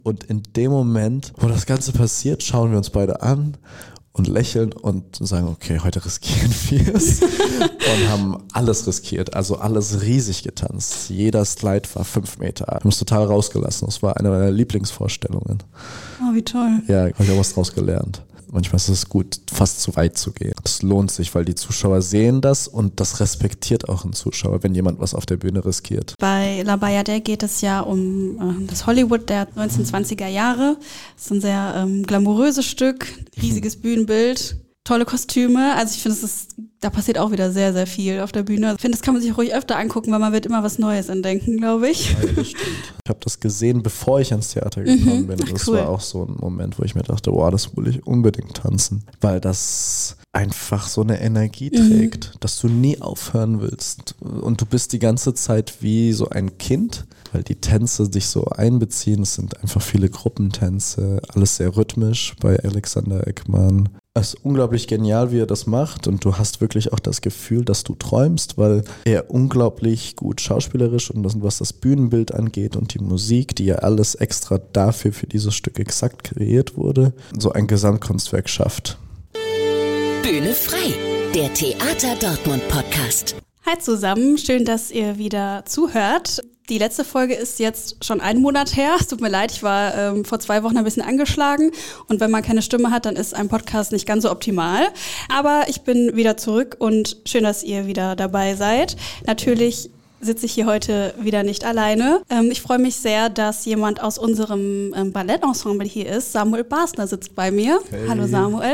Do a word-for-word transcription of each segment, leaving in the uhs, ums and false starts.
Und in dem Moment, wo das Ganze passiert, schauen wir uns beide an und lächeln und sagen, okay, heute riskieren wir es. Und haben alles riskiert, also alles riesig getanzt. Jeder Slide war fünf Meter. Wir haben es total rausgelassen. Das war eine meiner Lieblingsvorstellungen. Oh, wie toll. Ja, habe ich auch was draus gelernt. Manchmal ist es gut, fast zu weit zu gehen. Das lohnt sich, weil die Zuschauer sehen das und das respektiert auch ein Zuschauer, wenn jemand was auf der Bühne riskiert. Bei La Bayadère geht es ja um äh, das Hollywood der neunzehnhundertzwanziger Jahre. Das ist ein sehr ähm, glamouröses Stück, riesiges Bühnenbild, tolle Kostüme. Also ich finde, es ist, da passiert auch wieder sehr, sehr viel auf der Bühne. Ich finde, das kann man sich ruhig öfter angucken, weil man wird immer was Neues entdecken, glaube ich. Ja, das stimmt. Ich habe das gesehen, bevor ich ans Theater gekommen mhm. bin. Das cool. war auch so ein Moment, wo ich mir dachte, wow, das will ich unbedingt tanzen. Weil das einfach so eine Energie trägt, mhm. dass du nie aufhören willst. Und du bist die ganze Zeit wie so ein Kind, weil die Tänze dich so einbeziehen. Es sind einfach viele Gruppentänze, alles sehr rhythmisch bei Alexander Ekman. Es ist unglaublich genial, wie er das macht und du hast wirklich auch das Gefühl, dass du träumst, weil er unglaublich gut schauspielerisch und das, was das Bühnenbild angeht und die Musik, die ja alles extra dafür für dieses Stück exakt kreiert wurde, so ein Gesamtkunstwerk schafft. Bühne frei, der Theater Dortmund Podcast. Hi zusammen, schön, dass ihr wieder zuhört. Die letzte Folge ist jetzt schon einen Monat her. Es tut mir leid, ich war ähm, vor zwei Wochen ein bisschen angeschlagen. Und wenn man keine Stimme hat, dann ist ein Podcast nicht ganz so optimal. Aber ich bin wieder zurück und schön, dass ihr wieder dabei seid. Natürlich sitze ich hier heute wieder nicht alleine. Ähm, ich freue mich sehr, dass jemand aus unserem ähm, Ballettensemble hier ist. Samuel Basner sitzt bei mir. Hey. Hallo Samuel.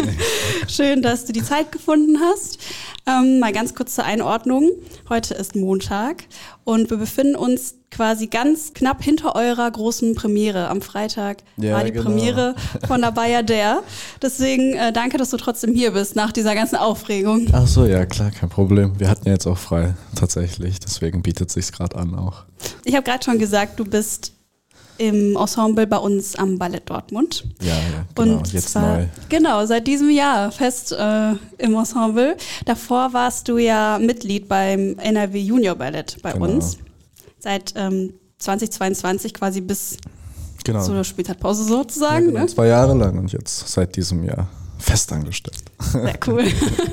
Schön, dass du die Zeit gefunden hast. Ähm, mal ganz kurz zur Einordnung. Heute ist Montag und wir befinden uns quasi ganz knapp hinter eurer großen Premiere. Am Freitag ja, war die genau. Premiere von La Bayadère. Deswegen äh, danke, dass du trotzdem hier bist nach dieser ganzen Aufregung. Ach so, ja klar, kein Problem. Wir hatten ja jetzt auch frei, tatsächlich. Deswegen bietet es sich gerade an auch. Ich habe gerade schon gesagt, du bist im Ensemble bei uns am Ballett Dortmund. Ja, ja, genau, und jetzt zwar, neu. Genau, seit diesem Jahr fest äh, im Ensemble. Davor warst du ja Mitglied beim N R W Junior Ballett bei genau. uns. Seit ähm, zweitausendzweiundzwanzig quasi bis genau. zur Spielzeitpause sozusagen. Ja, genau, ne? Zwei Jahre lang und jetzt seit diesem Jahr festangestellt. Sehr cool.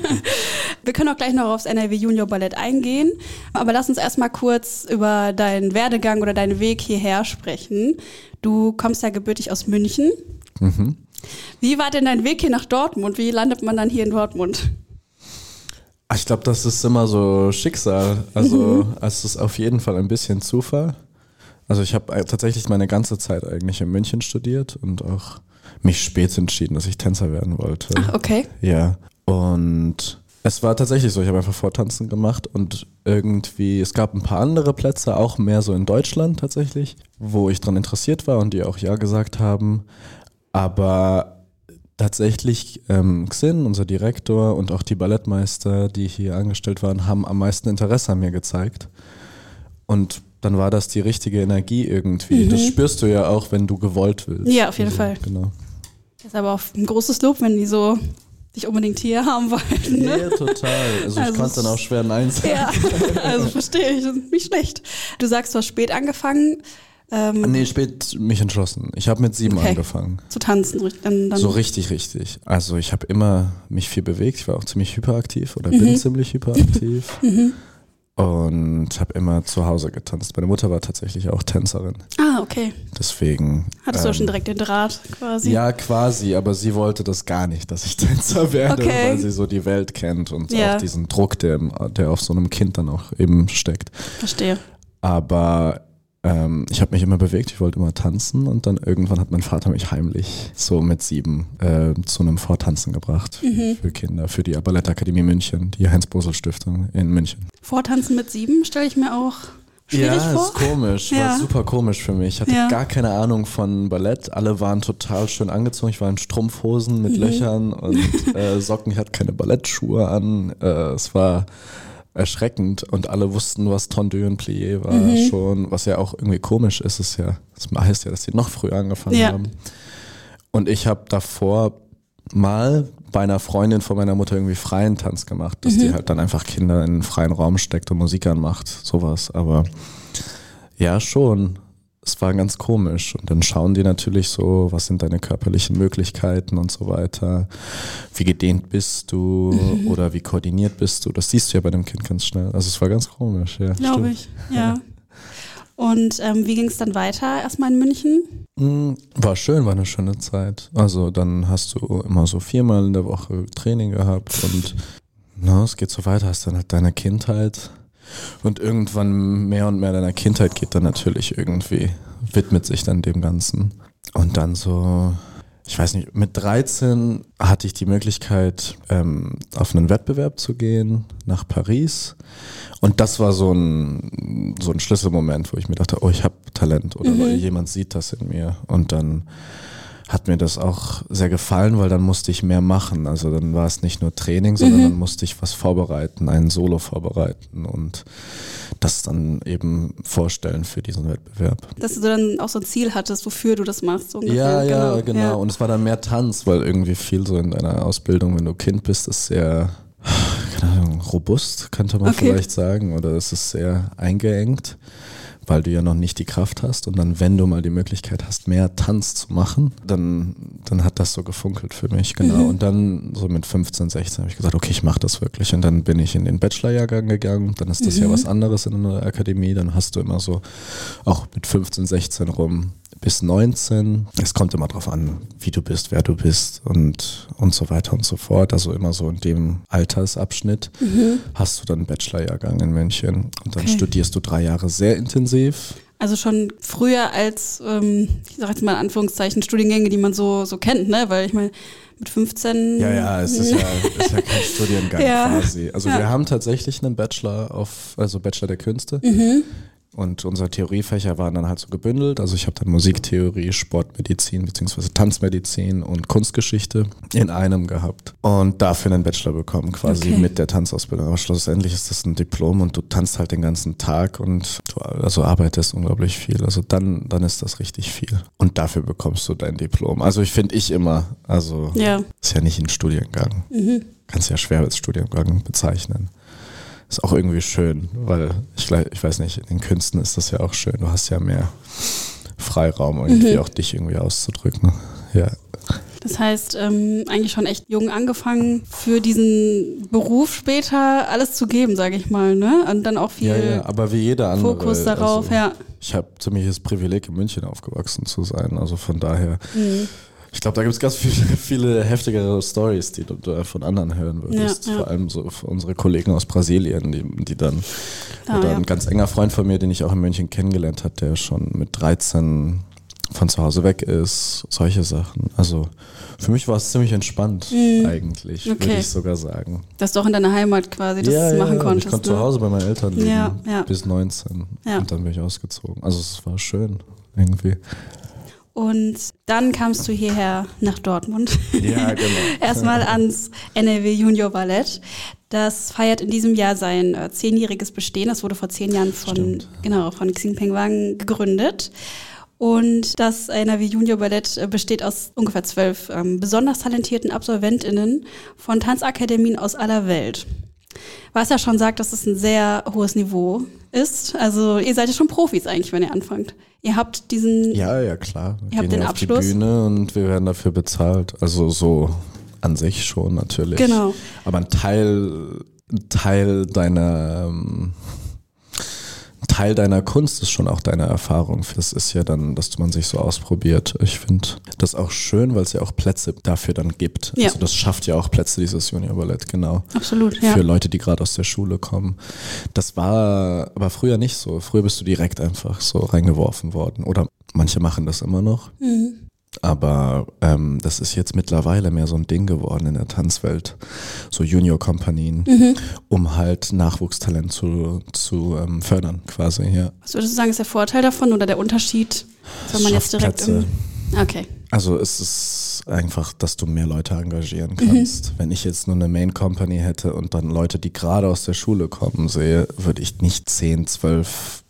Wir können auch gleich noch aufs N R W Junior Ballett eingehen, aber lass uns erstmal kurz über deinen Werdegang oder deinen Weg hierher sprechen. Du kommst ja gebürtig aus München. Mhm. Wie war denn dein Weg hier nach Dortmund? Wie landet man dann hier in Dortmund? Ich glaube, das ist immer so Schicksal. Also mhm. es ist auf jeden Fall ein bisschen Zufall. Also ich habe tatsächlich meine ganze Zeit eigentlich in München studiert und auch mich spät entschieden, dass ich Tänzer werden wollte. Ach, okay. Ja, und es war tatsächlich so, ich habe einfach Vortanzen gemacht und irgendwie, es gab ein paar andere Plätze, auch mehr so in Deutschland tatsächlich, wo ich dran interessiert war und die auch ja gesagt haben, aber tatsächlich ähm, Xin, unser Direktor und auch die Ballettmeister, die hier angestellt waren, haben am meisten Interesse an mir gezeigt und dann war das die richtige Energie irgendwie. Mhm. Das spürst du ja auch, wenn du gewollt willst. Ja, auf jeden also, Fall. Genau. Das ist aber auch ein großes Lob, wenn die so dich unbedingt hier haben wollen. Ne? Ja, total. Also, also ich konnte dann auch schwer Nein sagen. Ja, also verstehe ich, nicht schlecht. Du sagst, du hast spät angefangen. Ähm, nee, spät mich entschlossen. Ich habe mit sieben okay. angefangen. Zu tanzen. Dann, dann so richtig, richtig. Also ich habe immer mich viel bewegt. Ich war auch ziemlich hyperaktiv oder mhm. bin ziemlich hyperaktiv. mhm. Und habe immer zu Hause getanzt. Meine Mutter war tatsächlich auch Tänzerin. Ah, okay. Deswegen. Hattest du ähm, schon direkt den Draht quasi? Ja, quasi, aber sie wollte das gar nicht, dass ich Tänzer werde, okay. weil sie so die Welt kennt und ja. auch diesen Druck, der, der auf so einem Kind dann auch eben steckt. Verstehe. Aber ähm, ich habe mich immer bewegt, ich wollte immer tanzen und dann irgendwann hat mein Vater mich heimlich so mit sieben äh, zu einem Vortanzen gebracht mhm. für Kinder, für die Ballettakademie München, die Heinz-Bosel-Stiftung in München. Vortanzen mit sieben stelle ich mir auch schwierig ja, vor. ist komisch, ja. war super komisch für mich. Ich hatte ja. gar keine Ahnung von Ballett. Alle waren total schön angezogen. Ich war in Strumpfhosen mit mhm. Löchern und äh, Socken. Ich hatte keine Ballettschuhe an. Äh, es war erschreckend und alle wussten, was Tendu und Plié war mhm. schon. Was ja auch irgendwie komisch ist, ist ja, das heißt ja, dass die noch früher angefangen ja. haben. Und ich habe davor mal bei einer Freundin von meiner Mutter irgendwie freien Tanz gemacht, dass mhm. die halt dann einfach Kinder in einen freien Raum steckt und Musik anmacht, sowas. Aber ja, schon es war ganz komisch. Und dann schauen die natürlich so, was sind deine körperlichen Möglichkeiten und so weiter. Wie gedehnt bist du mhm. oder wie koordiniert bist du? Das siehst du ja bei dem Kind ganz schnell. Also es war ganz komisch, ja. Glaube ich, ja. Und ähm, wie ging es dann weiter erstmal in München? War schön, war eine schöne Zeit. Also dann hast du immer so viermal in der Woche Training gehabt und na, es geht so weiter, hast dann halt deine Kindheit und irgendwann mehr und mehr deiner Kindheit geht dann natürlich irgendwie, widmet sich dann dem Ganzen. Und dann so, ich weiß nicht, mit dreizehn hatte ich die Möglichkeit, ähm, auf einen Wettbewerb zu gehen nach Paris. Und das war so ein, so ein Schlüsselmoment, wo ich mir dachte, oh, ich habe Talent oder mhm. jemand sieht das in mir. Und dann hat mir das auch sehr gefallen, weil dann musste ich mehr machen. Also dann war es nicht nur Training, sondern mhm. dann musste ich was vorbereiten, einen Solo vorbereiten und das dann eben vorstellen für diesen Wettbewerb. Dass du dann auch so ein Ziel hattest, wofür du das machst. So ungefähr. Ja, ja, genau. genau. Ja. Und es war dann mehr Tanz, weil irgendwie viel so in deiner Ausbildung, wenn du Kind bist, ist sehr, keine Ahnung, robust, könnte man okay. vielleicht sagen. Oder es ist sehr eingeengt, weil du ja noch nicht die Kraft hast. Und dann, wenn du mal die Möglichkeit hast, mehr Tanz zu machen, dann, dann hat das so gefunkelt für mich, genau. Mhm. Und dann so mit fünfzehn, sechzehn habe ich gesagt, okay, ich mache das wirklich. Und dann bin ich in den Bachelorjahrgang gegangen. Dann ist das mhm. ja was anderes in einer Akademie. Dann hast du immer so, auch mit fünfzehn, sechzehn rum, bis neunzehn. Es kommt immer drauf an, wie du bist, wer du bist und, und so weiter und so fort. Also immer so in dem Altersabschnitt mhm. hast du dann einen Bachelorjahrgang in München. Und dann okay. studierst du drei Jahre sehr intensiv. Also schon früher als, ähm, ich sag jetzt mal in Anführungszeichen, Studiengänge, die man so, so kennt, ne? Weil ich meine, mit fünfzehn... Ja, ja, es ist ja, ist ja kein Studiengang ja. quasi. Also ja. wir haben tatsächlich einen Bachelor auf, also Bachelor der Künste. Mhm. Und unsere Theoriefächer waren dann halt so gebündelt. Also ich habe dann Musiktheorie, Sportmedizin bzw. Tanzmedizin und Kunstgeschichte in einem gehabt. Und dafür einen Bachelor bekommen, quasi okay. mit der Tanzausbildung. Aber schlussendlich ist das ein Diplom und du tanzt halt den ganzen Tag und du also arbeitest unglaublich viel. Also dann, dann ist das richtig viel. Und dafür bekommst du dein Diplom. Also ich finde ich immer, also ja. ist ja nicht ein Studiengang. Mhm. Kannst ja schwer als Studiengang bezeichnen. Ist auch irgendwie schön, weil ich, ich weiß nicht, in den Künsten ist das ja auch schön. Du hast ja mehr Freiraum, irgendwie mhm. auch dich irgendwie auszudrücken. Ja. Das heißt, ähm, eigentlich schon echt jung angefangen, für diesen Beruf später alles zu geben, sage ich mal, ne? Und dann auch viel ja, ja, aber wie jeder andere, Fokus darauf, also, ja. Ich habe ziemliches Privileg, in München aufgewachsen zu sein, also von daher... Mhm. Ich glaube, da gibt es ganz viele, viele heftigere Stories, die du, du von anderen hören würdest. Ja, ja. Vor allem so für unsere Kollegen aus Brasilien, die, die dann, ah, oder ja. ein ganz enger Freund von mir, den ich auch in München kennengelernt habe, der schon mit dreizehn von zu Hause weg ist, solche Sachen. Also für mich war es ziemlich entspannt mhm. eigentlich, okay. würde ich sogar sagen. Dass du auch in deiner Heimat quasi das ja, machen ja, konntest. Ich konnte ne? zu Hause bei meinen Eltern leben, ja, ja. bis neunzehn ja. und dann bin ich ausgezogen. Also es war schön irgendwie. Und dann kamst du hierher nach Dortmund. Ja, genau. Erstmal ans N R W Junior Ballett. Das feiert in diesem Jahr sein äh, zehnjähriges Bestehen. Das wurde vor zehn Jahren von, genau, von Xingpeng Wang gegründet. Und das N R W Junior Ballett äh, besteht aus ungefähr zwölf ähm, besonders talentierten AbsolventInnen von Tanzakademien aus aller Welt. Was ja schon sagt, dass es ein sehr hohes Niveau ist. Also ihr seid ja schon Profis eigentlich, wenn ihr anfangt. Ihr habt diesen... Ja, ja, klar. Wir ihr habt gehen den auf Abschluss. Die Bühne und wir werden dafür bezahlt. Also so an sich schon natürlich. Genau. Aber ein Teil, ein Teil deiner... Ähm, Teil deiner Kunst ist schon auch deine Erfahrung. Das ist ja dann, dass man sich so ausprobiert. Ich finde das auch schön, weil es ja auch Plätze dafür dann gibt. Ja. Also das schafft ja auch Plätze, dieses Junior Ballett, genau. Absolut, ja. Für Leute, die gerade aus der Schule kommen. Das war aber früher nicht so. Früher bist du direkt einfach so reingeworfen worden. Oder manche machen das immer noch. Mhm. Aber ähm, das ist jetzt mittlerweile mehr so ein Ding geworden in der Tanzwelt, so Junior-Kompanien, mhm. um halt Nachwuchstalent zu, zu ähm, fördern quasi, ja. Was würdest du sagen, ist der Vorteil davon oder der Unterschied, wenn man jetzt direkt im... Okay. Also es ist einfach, dass du mehr Leute engagieren kannst. Mhm. Wenn ich jetzt nur eine Main-Company hätte und dann Leute, die gerade aus der Schule kommen, sehe, würde ich nicht zehn, zwölf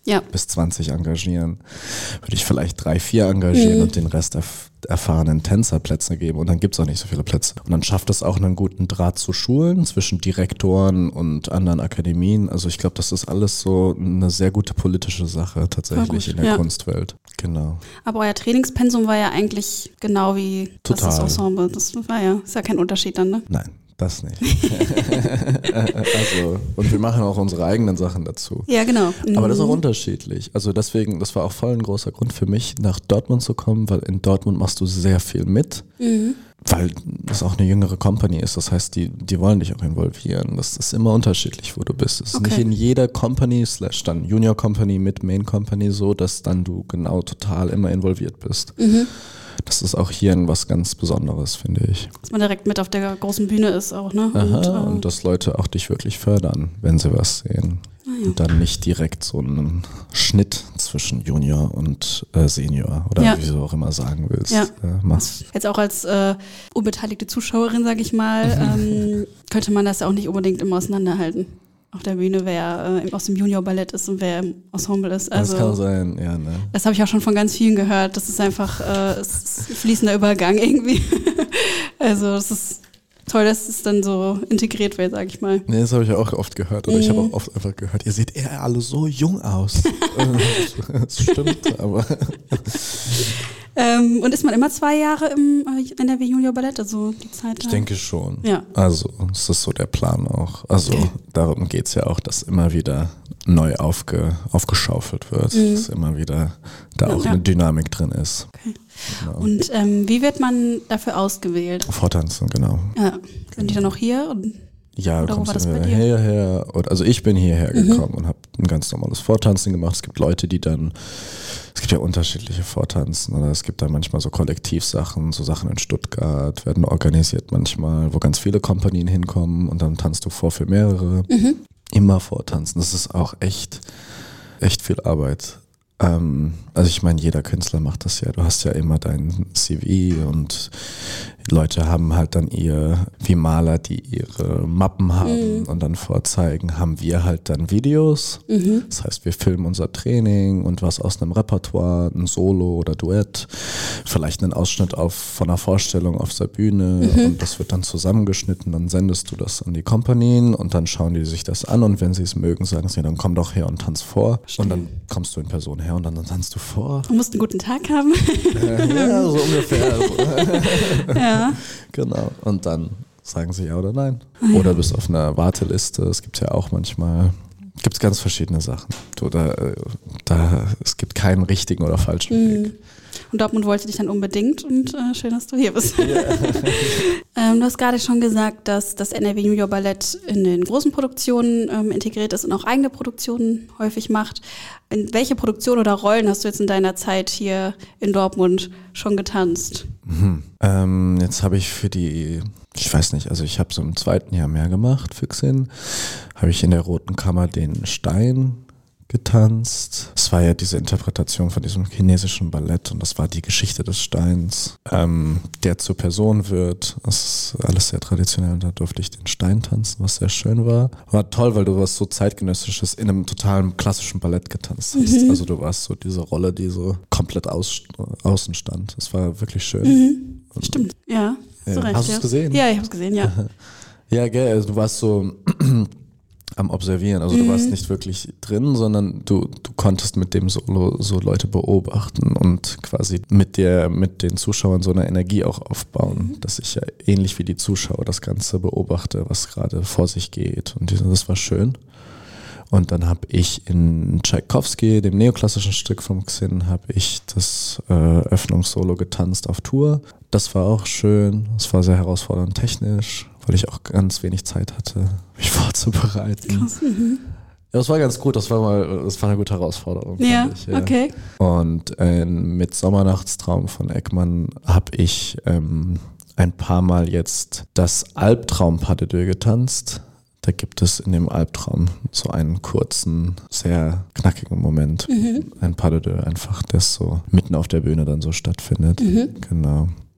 ja. bis zwanzig engagieren, würde ich vielleicht drei, vier engagieren mhm. und den Rest erf- erfahrenen Tänzerplätze geben und dann gibt es auch nicht so viele Plätze. Und dann schafft es auch einen guten Draht zu Schulen, zwischen Direktoren und anderen Akademien. Also ich glaube, das ist alles so eine sehr gute politische Sache tatsächlich in der ja. Kunstwelt. Genau. Aber euer Trainingspensum war ja eigentlich genau wie Total. das Ensemble. Das war ja, ist ja kein Unterschied dann, ne? Nein. Das nicht. also, und wir machen auch unsere eigenen Sachen dazu. Ja, genau. Mhm. Aber das ist auch unterschiedlich. Also deswegen, das war auch voll ein großer Grund für mich, nach Dortmund zu kommen, weil in Dortmund machst du sehr viel mit, mhm. weil das auch eine jüngere Company ist. Das heißt, die, die wollen dich auch involvieren. Das ist immer unterschiedlich, wo du bist. Es ist okay. nicht in jeder Company, slash dann Junior Company mit Main Company so, dass dann du genau total immer involviert bist. Mhm. Das ist auch hier was ganz Besonderes, finde ich. Dass man direkt mit auf der großen Bühne ist auch, ne? Aha, und, äh, und dass Leute auch dich wirklich fördern, wenn sie was sehen. Ah, ja. Und dann nicht direkt so einen Schnitt zwischen Junior und äh, Senior oder ja. wie du auch immer sagen willst, ja. äh, machst. Jetzt auch als äh, unbeteiligte Zuschauerin, sage ich mal, ähm, könnte man das ja auch nicht unbedingt immer auseinanderhalten. Auf der Bühne, wer äh, aus dem Junior-Ballett ist und wer im Ensemble ist. Also, das kann sein, ja. Ne? Das habe ich auch schon von ganz vielen gehört. Das ist einfach äh, es ist ein fließender Übergang irgendwie. Also es ist toll, dass es dann so integriert wird, sage ich mal. Nee, das habe ich auch oft gehört. Oder mhm. ich habe auch oft einfach gehört, ihr seht eher alle so jung aus. Das stimmt, aber... Ähm, und ist man immer zwei Jahre im N R W Junior Ballett, also die Zeit? Ich denke schon. Ja. Also es ist so der Plan auch. Also okay. darum geht es ja auch, dass immer wieder neu aufge, aufgeschaufelt wird, mhm. dass immer wieder da auch ja. eine Dynamik drin ist. Okay. Genau. Und ähm, wie wird man dafür ausgewählt? Vortanzen, genau. Ja. Sind genau. die dann auch hier? Und Ja, du kommst hierher. Und also ich bin hierher mhm. gekommen und habe ein ganz normales Vortanzen gemacht. Es gibt Leute, die dann, es gibt ja unterschiedliche Vortanzen, oder es gibt da manchmal so Kollektivsachen, so Sachen in Stuttgart, werden organisiert manchmal, wo ganz viele Kompanien hinkommen und dann tanzt du vor für mehrere. Mhm. Immer vortanzen. Das ist auch echt, echt viel Arbeit. Ähm, also ich meine, jeder Künstler macht das ja. Du hast ja immer dein C V und Leute haben halt dann ihr, wie Maler, die ihre Mappen haben mhm. und dann vorzeigen, haben wir halt dann Videos. Mhm. Das heißt, wir filmen unser Training und was aus einem Repertoire, ein Solo oder Duett, vielleicht einen Ausschnitt auf, von einer Vorstellung auf der Bühne mhm. und das wird dann zusammengeschnitten, dann sendest du das an die Kompanien und dann schauen die sich das an und wenn sie es mögen, sagen sie, dann komm doch her und tanz vor. Stimmt. Und dann kommst du in Person her und dann, dann tanzt du vor. Du musst einen guten Tag haben. Äh, ja, so ungefähr. Ja. Genau. Und dann sagen sie ja oder nein. Ah, ja. Oder bist auf einer Warteliste. Es gibt ja auch manchmal, gibt es ganz verschiedene Sachen. Du, da, da, es gibt keinen richtigen oder falschen mhm. Weg. Und Dortmund wollte dich dann unbedingt und äh, schön, dass du hier bist. Yeah. ähm, du hast gerade schon gesagt, dass das N R W Junior Ballett in den großen Produktionen ähm, integriert ist und auch eigene Produktionen häufig macht. In welche Produktion oder Rollen hast du jetzt in deiner Zeit hier in Dortmund schon getanzt? Mhm. Ähm, jetzt habe ich für die, ich weiß nicht, also ich habe so im zweiten Jahr mehr gemacht für Xin. Habe ich in der Roten Kammer den Stein getanzt. Es war ja diese Interpretation von diesem chinesischen Ballett und das war die Geschichte des Steins, ähm, der zur Person wird. Das ist alles sehr traditionell und da durfte ich den Stein tanzen, was sehr schön war. War toll, weil du was so zeitgenössisches in einem totalen klassischen Ballett getanzt hast. Mhm. Also du warst so diese Rolle, die so komplett aus, außen stand. Das war wirklich schön. Mhm. Stimmt, ja. ja. So recht, hast du es ja. gesehen? Ja, ich habe es gesehen, ja. Ja, gell, also du warst so am Observieren. Also mhm. du warst nicht wirklich drin, sondern du, du konntest mit dem Solo so Leute beobachten und quasi mit der, mit den Zuschauern so eine Energie auch aufbauen, mhm. dass ich ja ähnlich wie die Zuschauer das Ganze beobachte, was gerade vor sich geht. Und das war schön. Und dann habe ich in Tschaikowski, dem neoklassischen Stück vom Xin, habe ich das äh, Öffnungssolo getanzt auf Tour. Das war auch schön. Es war sehr herausfordernd technisch, weil ich auch ganz wenig Zeit hatte, mich vorzubereiten. Krass. Mhm. Ja, das war ganz gut. Das war mal, das war eine gute Herausforderung. Ja, fand ich, ja. Okay. Und äh, mit Sommernachtstraum von Eckmann habe ich ähm, ein paar Mal jetzt das Albtraum-Pas de deux getanzt. Da gibt es in dem Albtraum so einen kurzen, sehr knackigen Moment. Mhm. Ein Pas de deux einfach, der so mitten auf der Bühne dann so stattfindet. Mhm. Genau.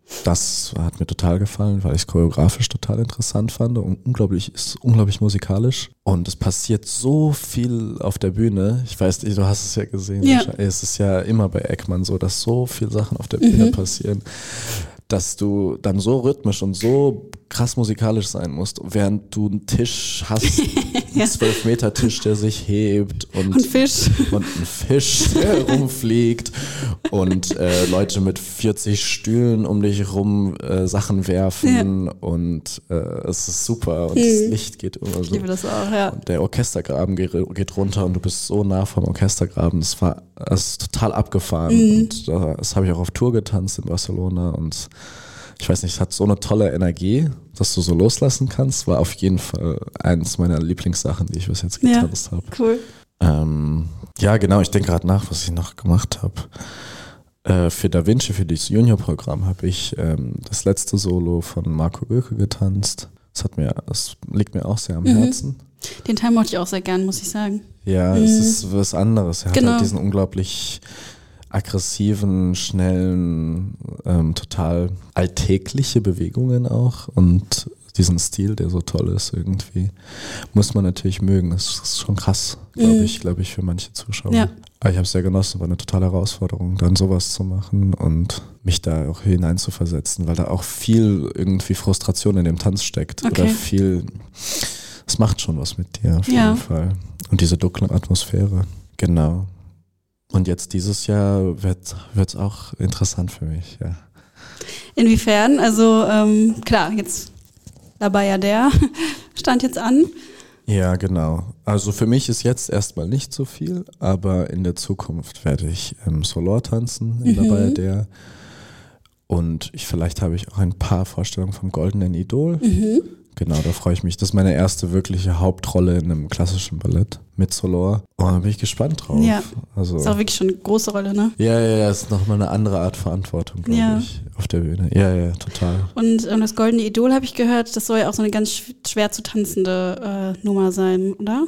Das hat mir total gefallen, weil ich es choreografisch total interessant fand und unglaublich, ist unglaublich musikalisch. Und es passiert so viel auf der Bühne. Ich weiß nicht, du hast es ja gesehen. Ja. Es ist ja immer bei Eckmann so, dass so viele Sachen auf der Bühne mhm. passieren, dass du dann so rhythmisch und so krass musikalisch sein musst, während du einen Tisch hast, einen zwölf Meter Tisch, der sich hebt und, und Fisch und ein Fisch, der rumfliegt und äh, Leute mit vierzig Stühlen um dich rum äh, Sachen werfen ja. und äh, es ist super und hm. das Licht geht immer so. Ich liebe das auch, ja. Und der Orchestergraben geht, geht runter und du bist so nah vom Orchestergraben. Das war das ist total abgefahren mhm. und äh, das habe ich auch auf Tour getanzt in Barcelona und ich weiß nicht, es hat so eine tolle Energie, dass du so loslassen kannst. War auf jeden Fall eins meiner Lieblingssachen, die ich bis jetzt getanzt ja, habe. Cool. Ähm, ja, genau, ich denke gerade nach, was ich noch gemacht habe. Äh, für Da Vinci, für dieses Junior-Programm, habe ich ähm, das letzte Solo von Marco Göke getanzt. Das hat mir, das liegt mir auch sehr am mhm. Herzen. Den Teil mochte ich auch sehr gern, muss ich sagen. Ja, mhm. es ist was anderes. Er genau. hat halt diesen unglaublich aggressiven, schnellen, ähm, total alltägliche Bewegungen auch und diesen Stil, der so toll ist irgendwie, muss man natürlich mögen. Das ist schon krass, glaube ich, glaube ich, für manche Zuschauer. Ja. Aber ich habe es sehr genossen, war eine totale Herausforderung, dann sowas zu machen und mich da auch hineinzuversetzen, weil da auch viel irgendwie Frustration in dem Tanz steckt okay. oder viel, es macht schon was mit dir auf ja. jeden Fall. Und diese dunkle Atmosphäre, genau. Und jetzt dieses Jahr wird es auch interessant für mich, ja. Inwiefern? Also ähm, klar, jetzt dabei ja der stand jetzt an. Ja, genau. Also für mich ist jetzt erstmal nicht so viel, aber in der Zukunft werde ich ähm, Solor tanzen in mhm. dabei der. Und ich, vielleicht habe ich auch ein paar Vorstellungen vom Goldenen Idol. Mhm. Genau, da freue ich mich. Das ist meine erste wirkliche Hauptrolle in einem klassischen Ballett mit Solor. Und da bin ich gespannt drauf. Ja, also, ist auch wirklich schon eine große Rolle, ne? Ja, ja, ja, ist nochmal eine andere Art Verantwortung, glaube ja. ich, auf der Bühne. Ja, ja, total. Und ähm, das Goldene Idol, habe ich gehört, das soll ja auch so eine ganz sch- schwer zu tanzende äh, Nummer sein, oder?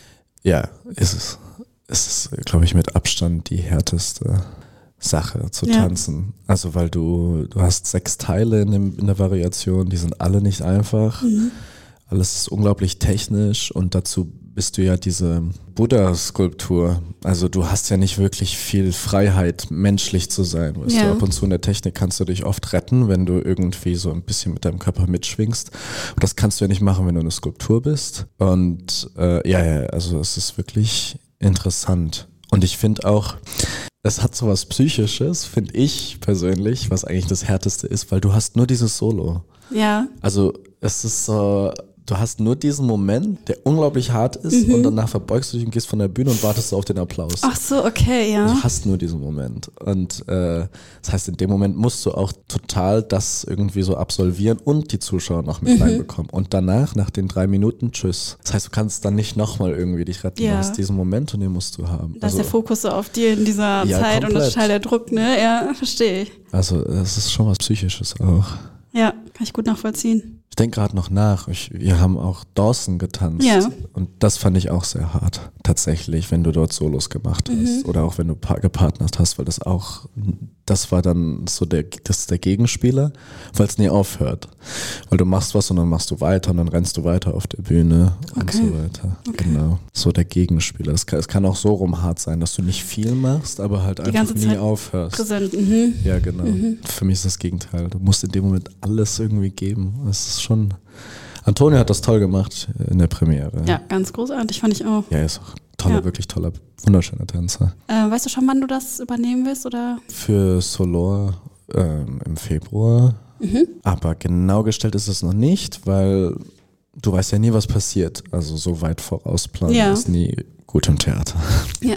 Ja, ist es. Es ist, glaube ich, mit Abstand die härteste Sache zu ja. tanzen. Also weil du, du hast sechs Teile in, dem, in der Variation, die sind alle nicht einfach. Mhm. Alles ist unglaublich technisch und dazu bist du ja diese Buddha-Skulptur. Also du hast ja nicht wirklich viel Freiheit, menschlich zu sein. Weißt ja. du, ab und zu in der Technik kannst du dich oft retten, wenn du irgendwie so ein bisschen mit deinem Körper mitschwingst. Und das kannst du ja nicht machen, wenn du eine Skulptur bist. Und äh, ja, ja, also es ist wirklich interessant. Und ich finde auch, es hat so was Psychisches, finde ich persönlich, was eigentlich das Härteste ist, weil du hast nur dieses Solo. Ja. Also es ist so, du hast nur diesen Moment, der unglaublich hart ist mhm. und danach verbeugst du dich und gehst von der Bühne und wartest auf den Applaus. Ach so, okay, ja. Du hast nur diesen Moment. Und äh, das heißt, in dem Moment musst du auch total das irgendwie so absolvieren und die Zuschauer noch mit mhm. reinbekommen. Und danach, nach den drei Minuten, tschüss. Das heißt, du kannst dann nicht nochmal irgendwie dich retten. Ja. Du hast diesen Moment und den musst du haben. Da also, ist der Fokus so auf dir in dieser ja, Zeit komplett. Und das ist total der Druck, ne? Ja, verstehe ich. Also das ist schon was Psychisches auch. Ja, kann ich gut nachvollziehen. Ich denke gerade noch nach. Ich, wir haben auch Dawson getanzt. Ja. Und das fand ich auch sehr hart. Tatsächlich, wenn du dort Solos gemacht hast. Mhm. Oder auch wenn du pa- gepartnert hast, weil das auch, das war dann so der, das ist der Gegenspieler, weil es nie aufhört. Weil du machst was und dann machst du weiter und dann rennst du weiter auf der Bühne und okay. so weiter. Okay. Genau. So der Gegenspieler. Es kann, es kann auch so rum hart sein, dass du nicht viel machst, aber halt Die einfach ganze nie Zeit aufhörst. Präsent. Mhm. Ja, genau. Mhm. Für mich ist das Gegenteil. Du musst in dem Moment alles irgendwie geben. Das ist schon. Antonio hat das toll gemacht in der Premiere. Ja, ganz großartig, fand ich auch. Ja, er ist auch toller, ja. wirklich toller, wunderschöner Tänzer. Äh, weißt du schon, wann du das übernehmen willst, oder? Für Solor ähm, im Februar. Mhm. Aber genau gestellt ist es noch nicht, weil du weißt ja nie, was passiert. Also so weit vorausplanen ja. ist nie gut im Theater. Ja.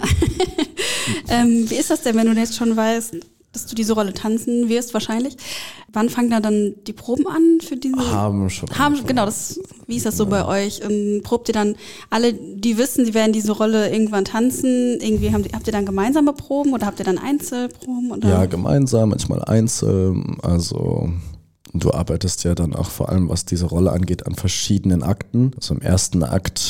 ähm, wie ist das denn, wenn du jetzt schon weißt, dass du diese Rolle tanzen wirst wahrscheinlich? Wann fangen da dann die Proben an für diese? Haben schon. Haben schon. Genau, das, wie ist das so bei euch? Und probt ihr dann alle, die wissen, sie werden diese Rolle irgendwann tanzen? Irgendwie haben die, habt ihr dann gemeinsame Proben oder habt ihr dann Einzelproben? Oder? Ja, gemeinsam, manchmal einzeln. Also du arbeitest ja dann auch vor allem, was diese Rolle angeht, an verschiedenen Akten. Also im ersten Akt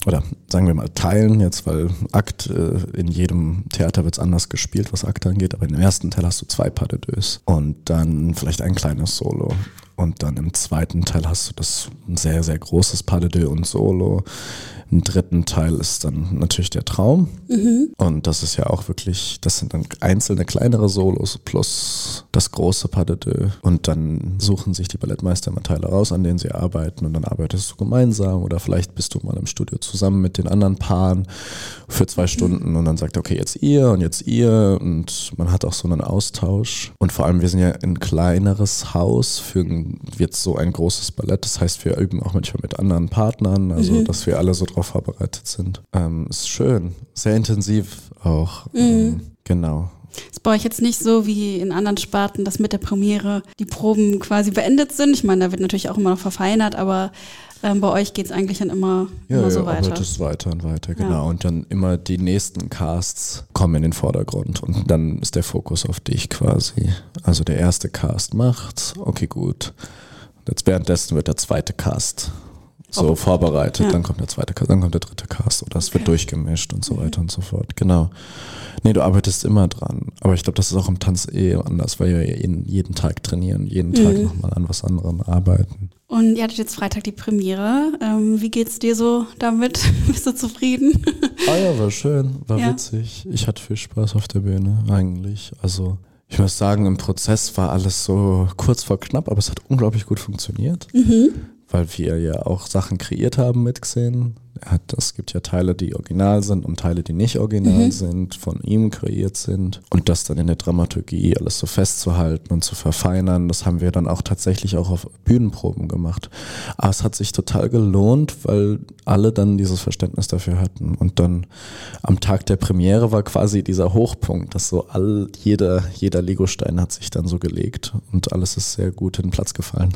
oder sagen wir mal teilen jetzt, weil Akt äh, in jedem Theater wird es anders gespielt, was Akt angeht, aber im ersten Teil hast du zwei Pas de deux und dann vielleicht ein kleines Solo. Und dann im zweiten Teil hast du das ein sehr, sehr großes Pas de deux und Solo. Im dritten Teil ist dann natürlich der Traum. Mhm. Und das ist ja auch wirklich, das sind dann einzelne kleinere Solos plus das große Pas de deux. Und dann suchen sich die Ballettmeister immer Teile raus, an denen sie arbeiten. Und dann arbeitest du gemeinsam oder vielleicht bist du mal im Studio zusammen mit den anderen Paaren für zwei Stunden. Und dann sagt er, okay, jetzt ihr und jetzt ihr. Und man hat auch so einen Austausch. Und vor allem, wir sind ja ein kleineres Haus für ein, jetzt so ein großes Ballett. Das heißt, wir üben auch manchmal mit anderen Partnern, also mhm. dass wir alle so drauf vorbereitet sind. Ähm, ist schön, sehr intensiv auch. Mhm. Ähm, genau. Ist bei euch jetzt nicht so wie in anderen Sparten, dass mit der Premiere die Proben quasi beendet sind? Ich meine, da wird natürlich auch immer noch verfeinert, aber ähm, bei euch geht es eigentlich dann immer, ja, immer so ja, weiter. Ja, es weiter und weiter, genau. Ja. Und dann immer die nächsten Casts kommen in den Vordergrund und dann ist der Fokus auf dich quasi. Also der erste Cast macht, okay, gut. Jetzt währenddessen wird der zweite Cast so oh. vorbereitet, ja. dann kommt der zweite Cast, dann kommt der dritte Cast oder es okay. wird durchgemischt und so okay. weiter und so fort. Genau. Nee, du arbeitest immer dran. Aber ich glaube, das ist auch im Tanz eh anders, weil wir jeden, jeden Tag trainieren, jeden Tag mhm. nochmal an was anderem arbeiten. Und ihr hattet jetzt Freitag die Premiere. Ähm, wie geht's dir so damit? Bist du zufrieden? Ah ja, war schön, war ja. witzig. Ich hatte viel Spaß auf der Bühne eigentlich. Also ich muss sagen, im Prozess war alles so kurz vor knapp, aber es hat unglaublich gut funktioniert. Mhm. Weil wir ja auch Sachen kreiert haben mit Xen. Er hat, es gibt ja Teile, die original sind und Teile, die nicht original mhm. sind, von ihm kreiert sind. Und das dann in der Dramaturgie alles so festzuhalten und zu verfeinern, das haben wir dann auch tatsächlich auch auf Bühnenproben gemacht. Aber es hat sich total gelohnt, weil alle dann dieses Verständnis dafür hatten. Und dann am Tag der Premiere war quasi dieser Hochpunkt, dass so all, jeder, jeder Legostein hat sich dann so gelegt und alles ist sehr gut in den Platz gefallen.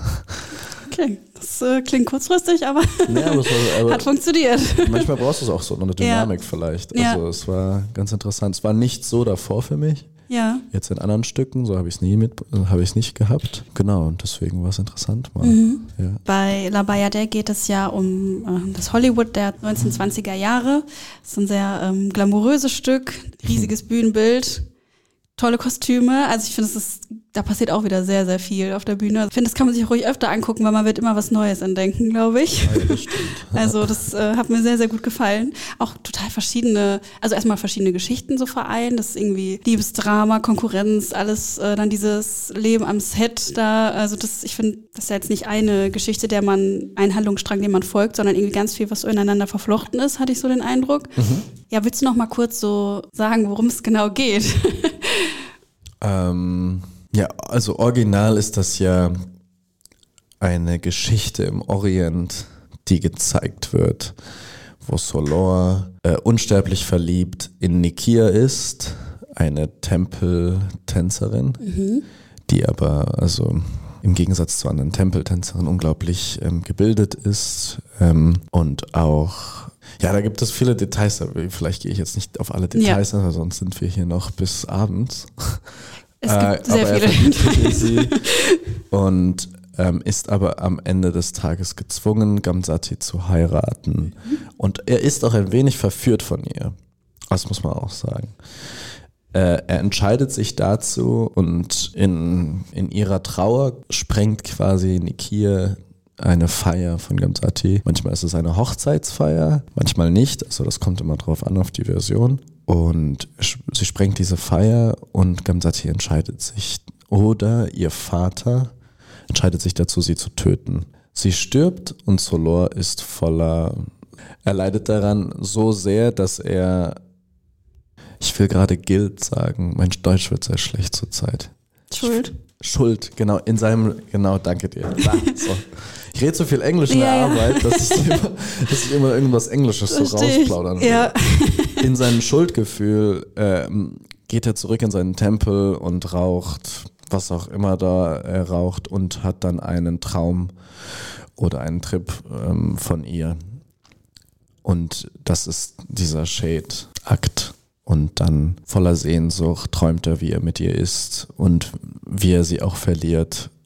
Okay, das äh, klingt kurzfristig, aber, ja, aber, war, aber hat funktioniert. Manchmal brauchst du es auch so, eine Dynamik ja. vielleicht. Also ja. es war ganz interessant. Es war nicht so davor für mich. Ja. Jetzt in anderen Stücken, so habe ich es nie mit, habe ich es nicht gehabt. Genau, und deswegen war es interessant mal. Mhm. Ja. Bei La Bayadère geht es ja um äh, das Hollywood der neunzehnhundertzwanziger Jahre. Es ist ein sehr ähm, glamouröses Stück, riesiges Bühnenbild. Tolle Kostüme, also ich finde, es ist, da passiert auch wieder sehr, sehr viel auf der Bühne. Ich finde, das kann man sich ruhig öfter angucken, weil man wird immer was Neues entdecken, glaube ich. Ja, das stimmt. Also das äh, hat mir sehr, sehr gut gefallen. Auch total verschiedene, also erstmal verschiedene Geschichten so vereint, das ist irgendwie Liebesdrama, Konkurrenz, alles, äh, dann dieses Leben am Set da, also das, ich finde, das ist ja jetzt nicht eine Geschichte, der man, ein Handlungsstrang, dem man folgt, sondern irgendwie ganz viel, was so ineinander verflochten ist, hatte ich so den Eindruck. Mhm. Ja, willst du noch mal kurz so sagen, worum es genau geht? Ähm, ja, also original ist das ja eine Geschichte im Orient, die gezeigt wird, wo Solor äh, unsterblich verliebt in Nikia ist, eine Tempeltänzerin, mhm. die aber also im Gegensatz zu anderen Tempeltänzerinnen unglaublich ähm, gebildet ist ähm, und auch ja, da gibt es viele Details, vielleicht gehe ich jetzt nicht auf alle Details, ja. sonst sind wir hier noch bis abends. Es gibt äh, sehr aber viele Details. Sie und ähm, ist aber am Ende des Tages gezwungen, Gamzati zu heiraten. Mhm. Und er ist auch ein wenig verführt von ihr. Das muss man auch sagen. Äh, er entscheidet sich dazu und in, in ihrer Trauer sprengt quasi Nikia eine Feier von Gamzati. Manchmal ist es eine Hochzeitsfeier, manchmal nicht. Also das kommt immer drauf an, auf die Version. Und sie sprengt diese Feier und Gamzati entscheidet sich. Oder ihr Vater entscheidet sich dazu, sie zu töten. Sie stirbt und Solor ist voller... Er leidet daran so sehr, dass er... Ich will gerade Guilt sagen. Mein Deutsch wird sehr schlecht zurzeit. Schuld. Schuld, genau, in seinem, genau, danke dir. So. Ich rede so viel Englisch in der ja, Arbeit, dass ich, immer, dass ich immer irgendwas Englisches so rausplaudern will. Ja. In seinem Schuldgefühl ähm, geht er zurück in seinen Tempel und raucht, was auch immer da er raucht, und hat dann einen Traum oder einen Trip ähm, von ihr. Und das ist dieser Shade-Akt. Und dann voller Sehnsucht träumt er, wie er mit ihr ist und wie er sie auch verliert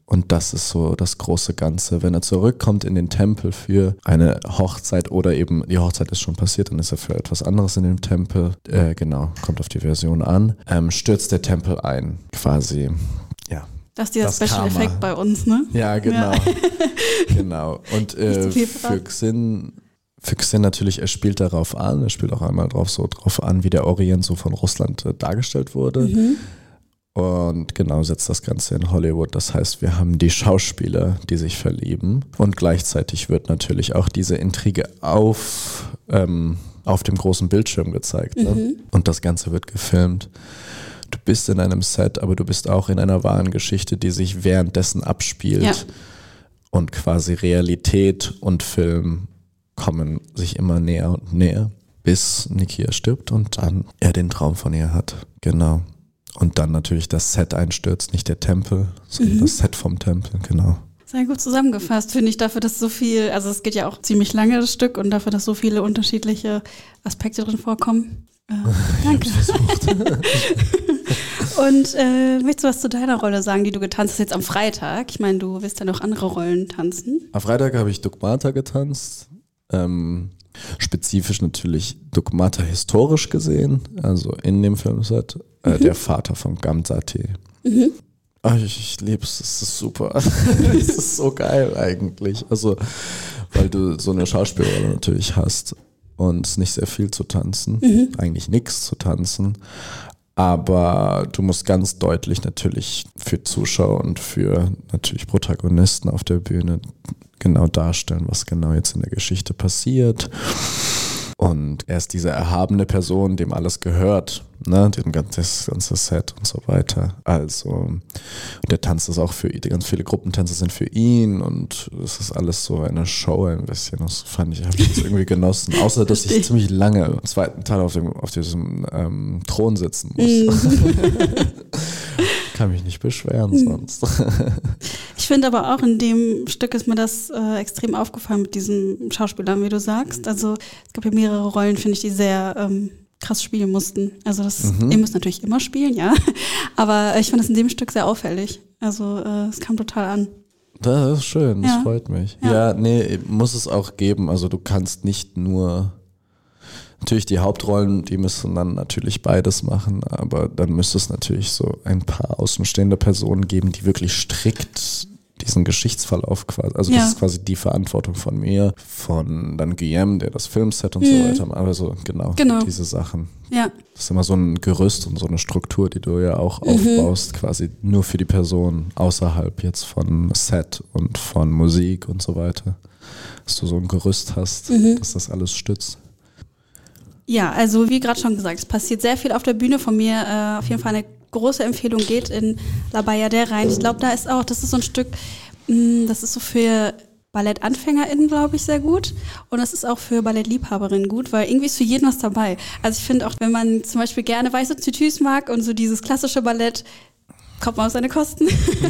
Und das ist so das große Ganze. Wenn er zurückkommt in den Tempel für eine Hochzeit oder eben die Hochzeit ist schon passiert, dann ist er für etwas anderes in dem Tempel. Äh, genau, kommt auf die Version an. Ähm, stürzt der Tempel ein, quasi. Ja. Das ist dieser Special-Effekt bei uns, ne? Ja, genau. Ja. Genau. Und äh, für Xin, für Xin natürlich, er spielt darauf an, er spielt auch einmal drauf so drauf an, wie der Orient so von Russland äh, dargestellt wurde. Mhm. Und genau, setzt das Ganze in Hollywood. Das heißt, wir haben die Schauspieler, die sich verlieben. Und gleichzeitig wird natürlich auch diese Intrige auf, ähm, auf dem großen Bildschirm gezeigt. Ne? Mhm. Und das Ganze wird gefilmt. Du bist in einem Set, aber du bist auch in einer wahren Geschichte, die sich währenddessen abspielt. Ja. Und quasi Realität und Film kommen sich immer näher und näher, bis Nikia stirbt und dann er den Traum von ihr hat. Genau. Und dann natürlich das Set einstürzt, nicht der Tempel, sondern mhm. das Set vom Tempel, genau. Sehr gut zusammengefasst, finde ich, dafür, dass so viel, also es geht ja auch ziemlich lange, das Stück, und dafür, dass so viele unterschiedliche Aspekte drin vorkommen. Äh, danke. Und äh, willst du was zu deiner Rolle sagen, die du getanzt hast jetzt am Freitag? Ich meine, du wirst ja noch andere Rollen tanzen. Am Freitag habe ich Dugmata getanzt. Ähm, spezifisch natürlich Dugmata historisch gesehen, also in dem Filmset, äh, mhm. der Vater von Gamzati. Mhm. Ach, ich, ich liebe es, es ist super. Es ist so geil eigentlich. Also, weil du so eine Schauspielrolle natürlich hast und nicht sehr viel zu tanzen, mhm. eigentlich nichts zu tanzen. Aber du musst ganz deutlich natürlich für Zuschauer und für natürlich Protagonisten auf der Bühne genau darstellen, was genau jetzt in der Geschichte passiert. Und er ist diese erhabene Person, dem alles gehört, ne, dem ganzen, das ganze Set und so weiter. Also der Tanz ist auch für ihn, ganz viele Gruppentänze sind für ihn und es ist alles so eine Show ein bisschen. Das fand ich, habe ich jetzt irgendwie genossen. Außer, dass ich ziemlich lange im zweiten Teil auf, dem, auf diesem ähm, Thron sitzen muss. Kann mich nicht beschweren sonst. Ich finde aber auch, in dem Stück ist mir das äh, extrem aufgefallen mit diesen Schauspielern, wie du sagst. Also es gab ja mehrere Rollen, finde ich, die sehr ähm, krass spielen mussten. Also das, mhm. ihr müsst natürlich immer spielen, ja. Aber ich fand das in dem Stück sehr auffällig. Also äh, es kam total an. Das ist schön, das ja. freut mich. Ja. ja, nee, muss es auch geben. Also du kannst nicht nur... Natürlich die Hauptrollen, die müssen dann natürlich beides machen, aber dann müsste es natürlich so ein paar außenstehende Personen geben, die wirklich strikt diesen Geschichtsverlauf quasi, also ja. das ist quasi die Verantwortung von mir, von dann Guillaume, der das Filmset und mhm. so weiter macht, also genau, genau, diese Sachen. Ja. Das ist immer so ein Gerüst und so eine Struktur, die du ja auch mhm. aufbaust, quasi nur für die Person außerhalb jetzt von Set und von Musik und so weiter, dass du so ein Gerüst hast, mhm. dass das alles stützt. Ja, also wie gerade schon gesagt, es passiert sehr viel auf der Bühne. Von mir äh, auf jeden Fall eine große Empfehlung, geht in La Bayadère rein. Ich glaube, da ist auch, das ist so ein Stück, mh, das ist so für BallettanfängerInnen, glaube ich, sehr gut. Und das ist auch für Ballettliebhaberinnen gut, weil irgendwie ist für jeden was dabei. Also ich finde auch, wenn man zum Beispiel gerne weiße Tütüs mag und so dieses klassische Ballett, kommt man auf seine Kosten.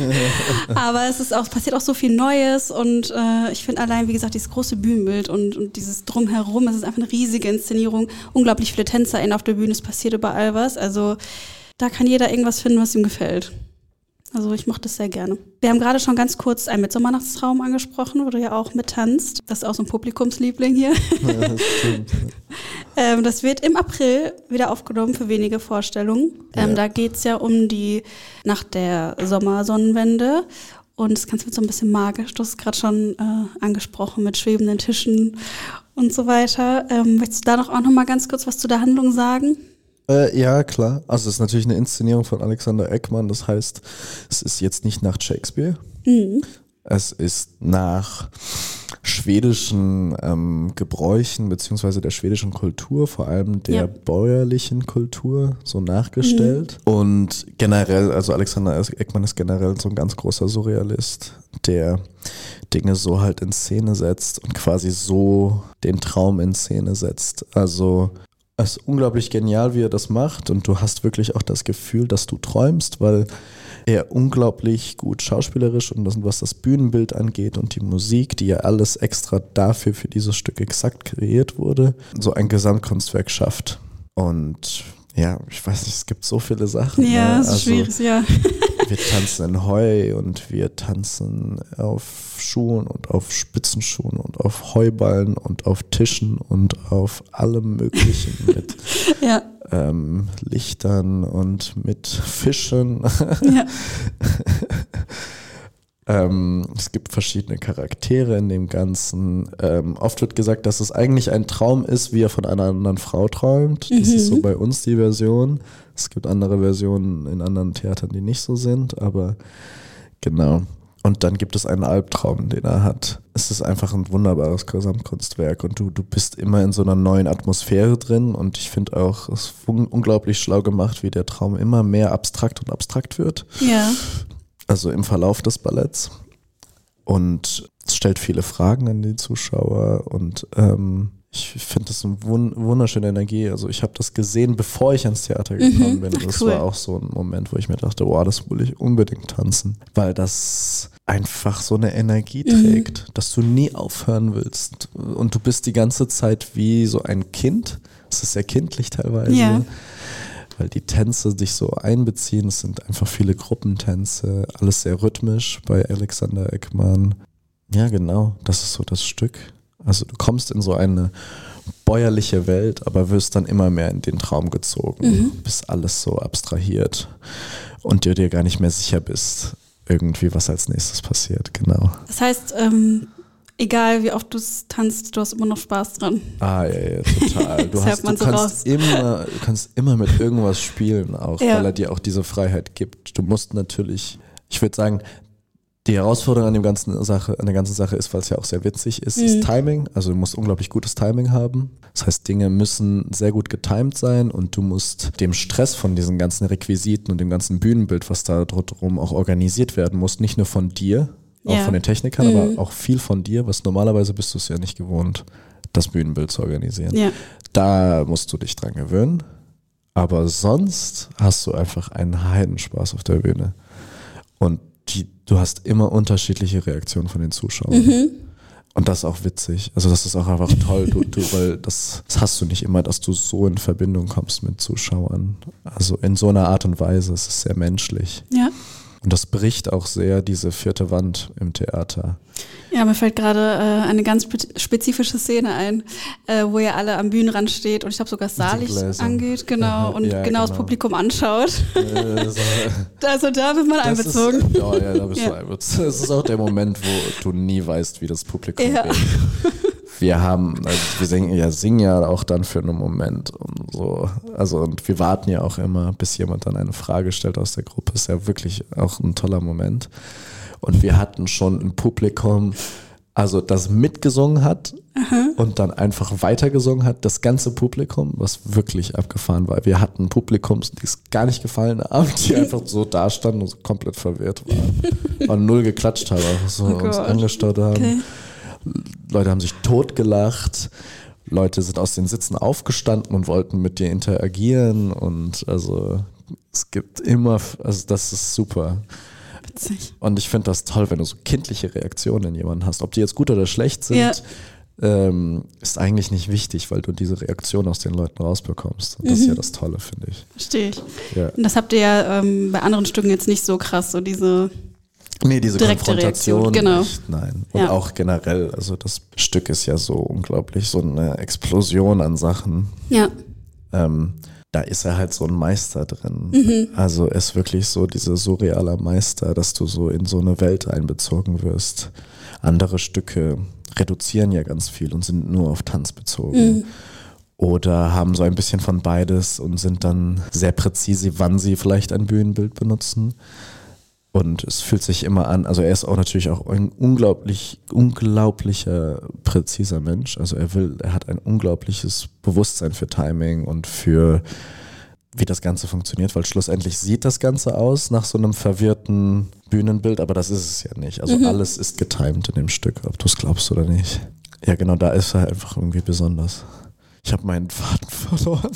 Aber es ist auch, passiert auch so viel Neues und äh, ich finde allein, wie gesagt, dieses große Bühnenbild und, und dieses Drumherum, es ist einfach eine riesige Inszenierung, unglaublich viele TänzerInnen auf der Bühne, es passiert überall was, also da kann jeder irgendwas finden, was ihm gefällt. Also ich mochte es sehr gerne. Wir haben gerade schon ganz kurz einen Mitternachtstraum angesprochen, wo du ja auch mittanzt. Das ist auch so ein Publikumsliebling hier. Ja, das stimmt. ähm, das wird im April wieder aufgenommen für wenige Vorstellungen. Ähm, ja. Da geht es ja um die Nacht der Sommersonnenwende. Und das Ganze wird so ein bisschen magisch. Du hast es gerade schon äh, angesprochen mit schwebenden Tischen und so weiter. Ähm, möchtest du da noch auch noch mal ganz kurz was zu der Handlung sagen? Äh, ja, klar. Also es ist natürlich eine Inszenierung von Alexander Ekman. Das heißt, es ist jetzt nicht nach Shakespeare. Mhm. Es ist nach schwedischen ähm, Gebräuchen beziehungsweise der schwedischen Kultur, vor allem der ja. bäuerlichen Kultur, so nachgestellt. Mhm. Und generell, also Alexander Ekman ist generell so ein ganz großer Surrealist, der Dinge so halt in Szene setzt und quasi so den Traum in Szene setzt. Also es ist unglaublich genial, wie er das macht und du hast wirklich auch das Gefühl, dass du träumst, weil er unglaublich gut schauspielerisch und das, was das Bühnenbild angeht und die Musik, die ja alles extra dafür für dieses Stück exakt kreiert wurde, so ein Gesamtkunstwerk schafft. Und ja, ich weiß nicht, es gibt so viele Sachen. Ja, ne? es ist Also, schwierig, ja. wir tanzen in Heu und wir tanzen auf Schuhen und auf Spitzenschuhen und auf Heuballen und auf Tischen und auf allem Möglichen mit Ja. ähm, Lichtern und mit Fischen. Ja. ähm, es gibt verschiedene Charaktere in dem Ganzen. Ähm, oft wird gesagt, dass es eigentlich ein Traum ist, wie er von einer anderen Frau träumt. Das Mhm. ist so bei uns die Version. Es gibt andere Versionen in anderen Theatern, die nicht so sind, aber genau. Und dann gibt es einen Albtraum, den er hat. Es ist einfach ein wunderbares Gesamtkunstwerk und du, du bist immer in so einer neuen Atmosphäre drin und ich finde auch, es ist un- unglaublich schlau gemacht, wie der Traum immer mehr abstrakt und abstrakt wird. Ja. Also im Verlauf des Balletts. Und es stellt viele Fragen an die Zuschauer und ähm, ich finde das eine wun- wunderschöne Energie. Also ich habe das gesehen, bevor ich ans Theater gekommen Mhm. bin. Das Cool. war auch so ein Moment, wo ich mir dachte, boah, das will ich unbedingt tanzen. Weil das einfach so eine Energie trägt, Mhm. dass du nie aufhören willst. Und du bist die ganze Zeit wie so ein Kind. Es ist sehr kindlich teilweise. Ja. Weil die Tänze dich so einbeziehen. Es sind einfach viele Gruppentänze, alles sehr rhythmisch bei Alexander Ekman. Ja, genau, das ist so das Stück. Also du kommst in so eine bäuerliche Welt, aber wirst dann immer mehr in den Traum gezogen, Mhm. bis alles so abstrahiert und du dir gar nicht mehr sicher bist, irgendwie was als nächstes passiert. Genau. Das heißt, ähm, egal wie oft du es tanzt, du hast immer noch Spaß dran. Ah, ja, ja, total. Du, Das hast, hört man du, so kannst raus. immer, du kannst immer mit irgendwas spielen, auch Ja. weil er dir auch diese Freiheit gibt. Du musst natürlich, ich würde sagen, die Herausforderung an, dem ganzen Sache, an der ganzen Sache ist, weil es ja auch sehr witzig ist, Mhm. ist Timing. Also du musst unglaublich gutes Timing haben. Das heißt, Dinge müssen sehr gut getimed sein und du musst dem Stress von diesen ganzen Requisiten und dem ganzen Bühnenbild, was da drumherum auch organisiert werden muss, nicht nur von dir, auch Ja. von den Technikern, Mhm. aber auch viel von dir, was normalerweise bist du es ja nicht gewohnt, das Bühnenbild zu organisieren. Ja. Da musst du dich dran gewöhnen. Aber sonst hast du einfach einen Heidenspaß auf der Bühne. Und die, du hast immer unterschiedliche Reaktionen von den Zuschauern. Mhm. Und das ist auch witzig. Also das ist auch einfach toll, du, du, weil das, das hast du nicht immer, dass du so in Verbindung kommst mit Zuschauern. Also in so einer Art und Weise, es ist sehr menschlich. Ja. Und das bricht auch sehr diese vierte Wand im Theater. Ja, mir fällt gerade äh, eine ganz spe- spezifische Szene ein, äh, wo ihr alle am Bühnenrand steht und ich glaube sogar das Saallicht Gläser. angeht, genau, Aha, und ja, genau das genau. Publikum anschaut. Äh, so, Also da wird man das einbezogen. Ist, ja, ja, da bist Ja. du einbezogen. Das ist auch der Moment, wo du nie weißt, wie das Publikum Ja. reagiert. Wir haben, also wir singen ja, singen ja auch dann für einen Moment und so. Also und wir warten ja auch immer, bis jemand dann eine Frage stellt aus der Gruppe. Ist ja wirklich auch ein toller Moment. Und wir hatten schon ein Publikum, also das mitgesungen hat und dann einfach weitergesungen hat, das ganze Publikum, was wirklich abgefahren war. Wir hatten Publikums, die es gar nicht gefallen haben, die einfach so da standen und so komplett verwirrt waren. Und null geklatscht haben, einfach so Oh uns Gott. angestarrt haben. Okay. Leute haben sich totgelacht. Leute sind aus den Sitzen aufgestanden und wollten mit dir interagieren. Und also es gibt immer, also das ist super. Witzig. Und ich finde das toll, wenn du so kindliche Reaktionen in jemanden hast. Ob die jetzt gut oder schlecht sind, Ja. ähm, ist eigentlich nicht wichtig, weil du diese Reaktion aus den Leuten rausbekommst. Und das ist ja das Tolle, finde ich. Verstehe ich. Ja. Und das habt ihr ja ähm, bei anderen Stücken jetzt nicht so krass, so diese, Nee, diese Direkte Konfrontation Reaktion, genau. nicht, nein. Und Ja. auch generell, also das Stück ist ja so unglaublich, so eine Explosion an Sachen. ja, Ähm, da ist er halt so ein Meister drin. Also er ist wirklich so dieser surrealer Meister, dass du so in so eine Welt einbezogen wirst. Andere Stücke reduzieren ja ganz viel und sind nur auf Tanz bezogen. Oder haben so ein bisschen von beides und sind dann sehr präzise, wann sie vielleicht ein Bühnenbild benutzen. Und es fühlt sich immer an, also er ist auch natürlich auch ein unglaublich, unglaublicher, präziser Mensch. Also er will, er hat ein unglaubliches Bewusstsein für Timing und für wie das Ganze funktioniert, weil schlussendlich sieht das Ganze aus nach so einem verwirrten Bühnenbild, aber das ist es ja nicht. Also alles ist getimed in dem Stück, ob du es glaubst oder nicht. Ja, genau, da ist er einfach irgendwie besonders. Ich habe meinen Faden verloren.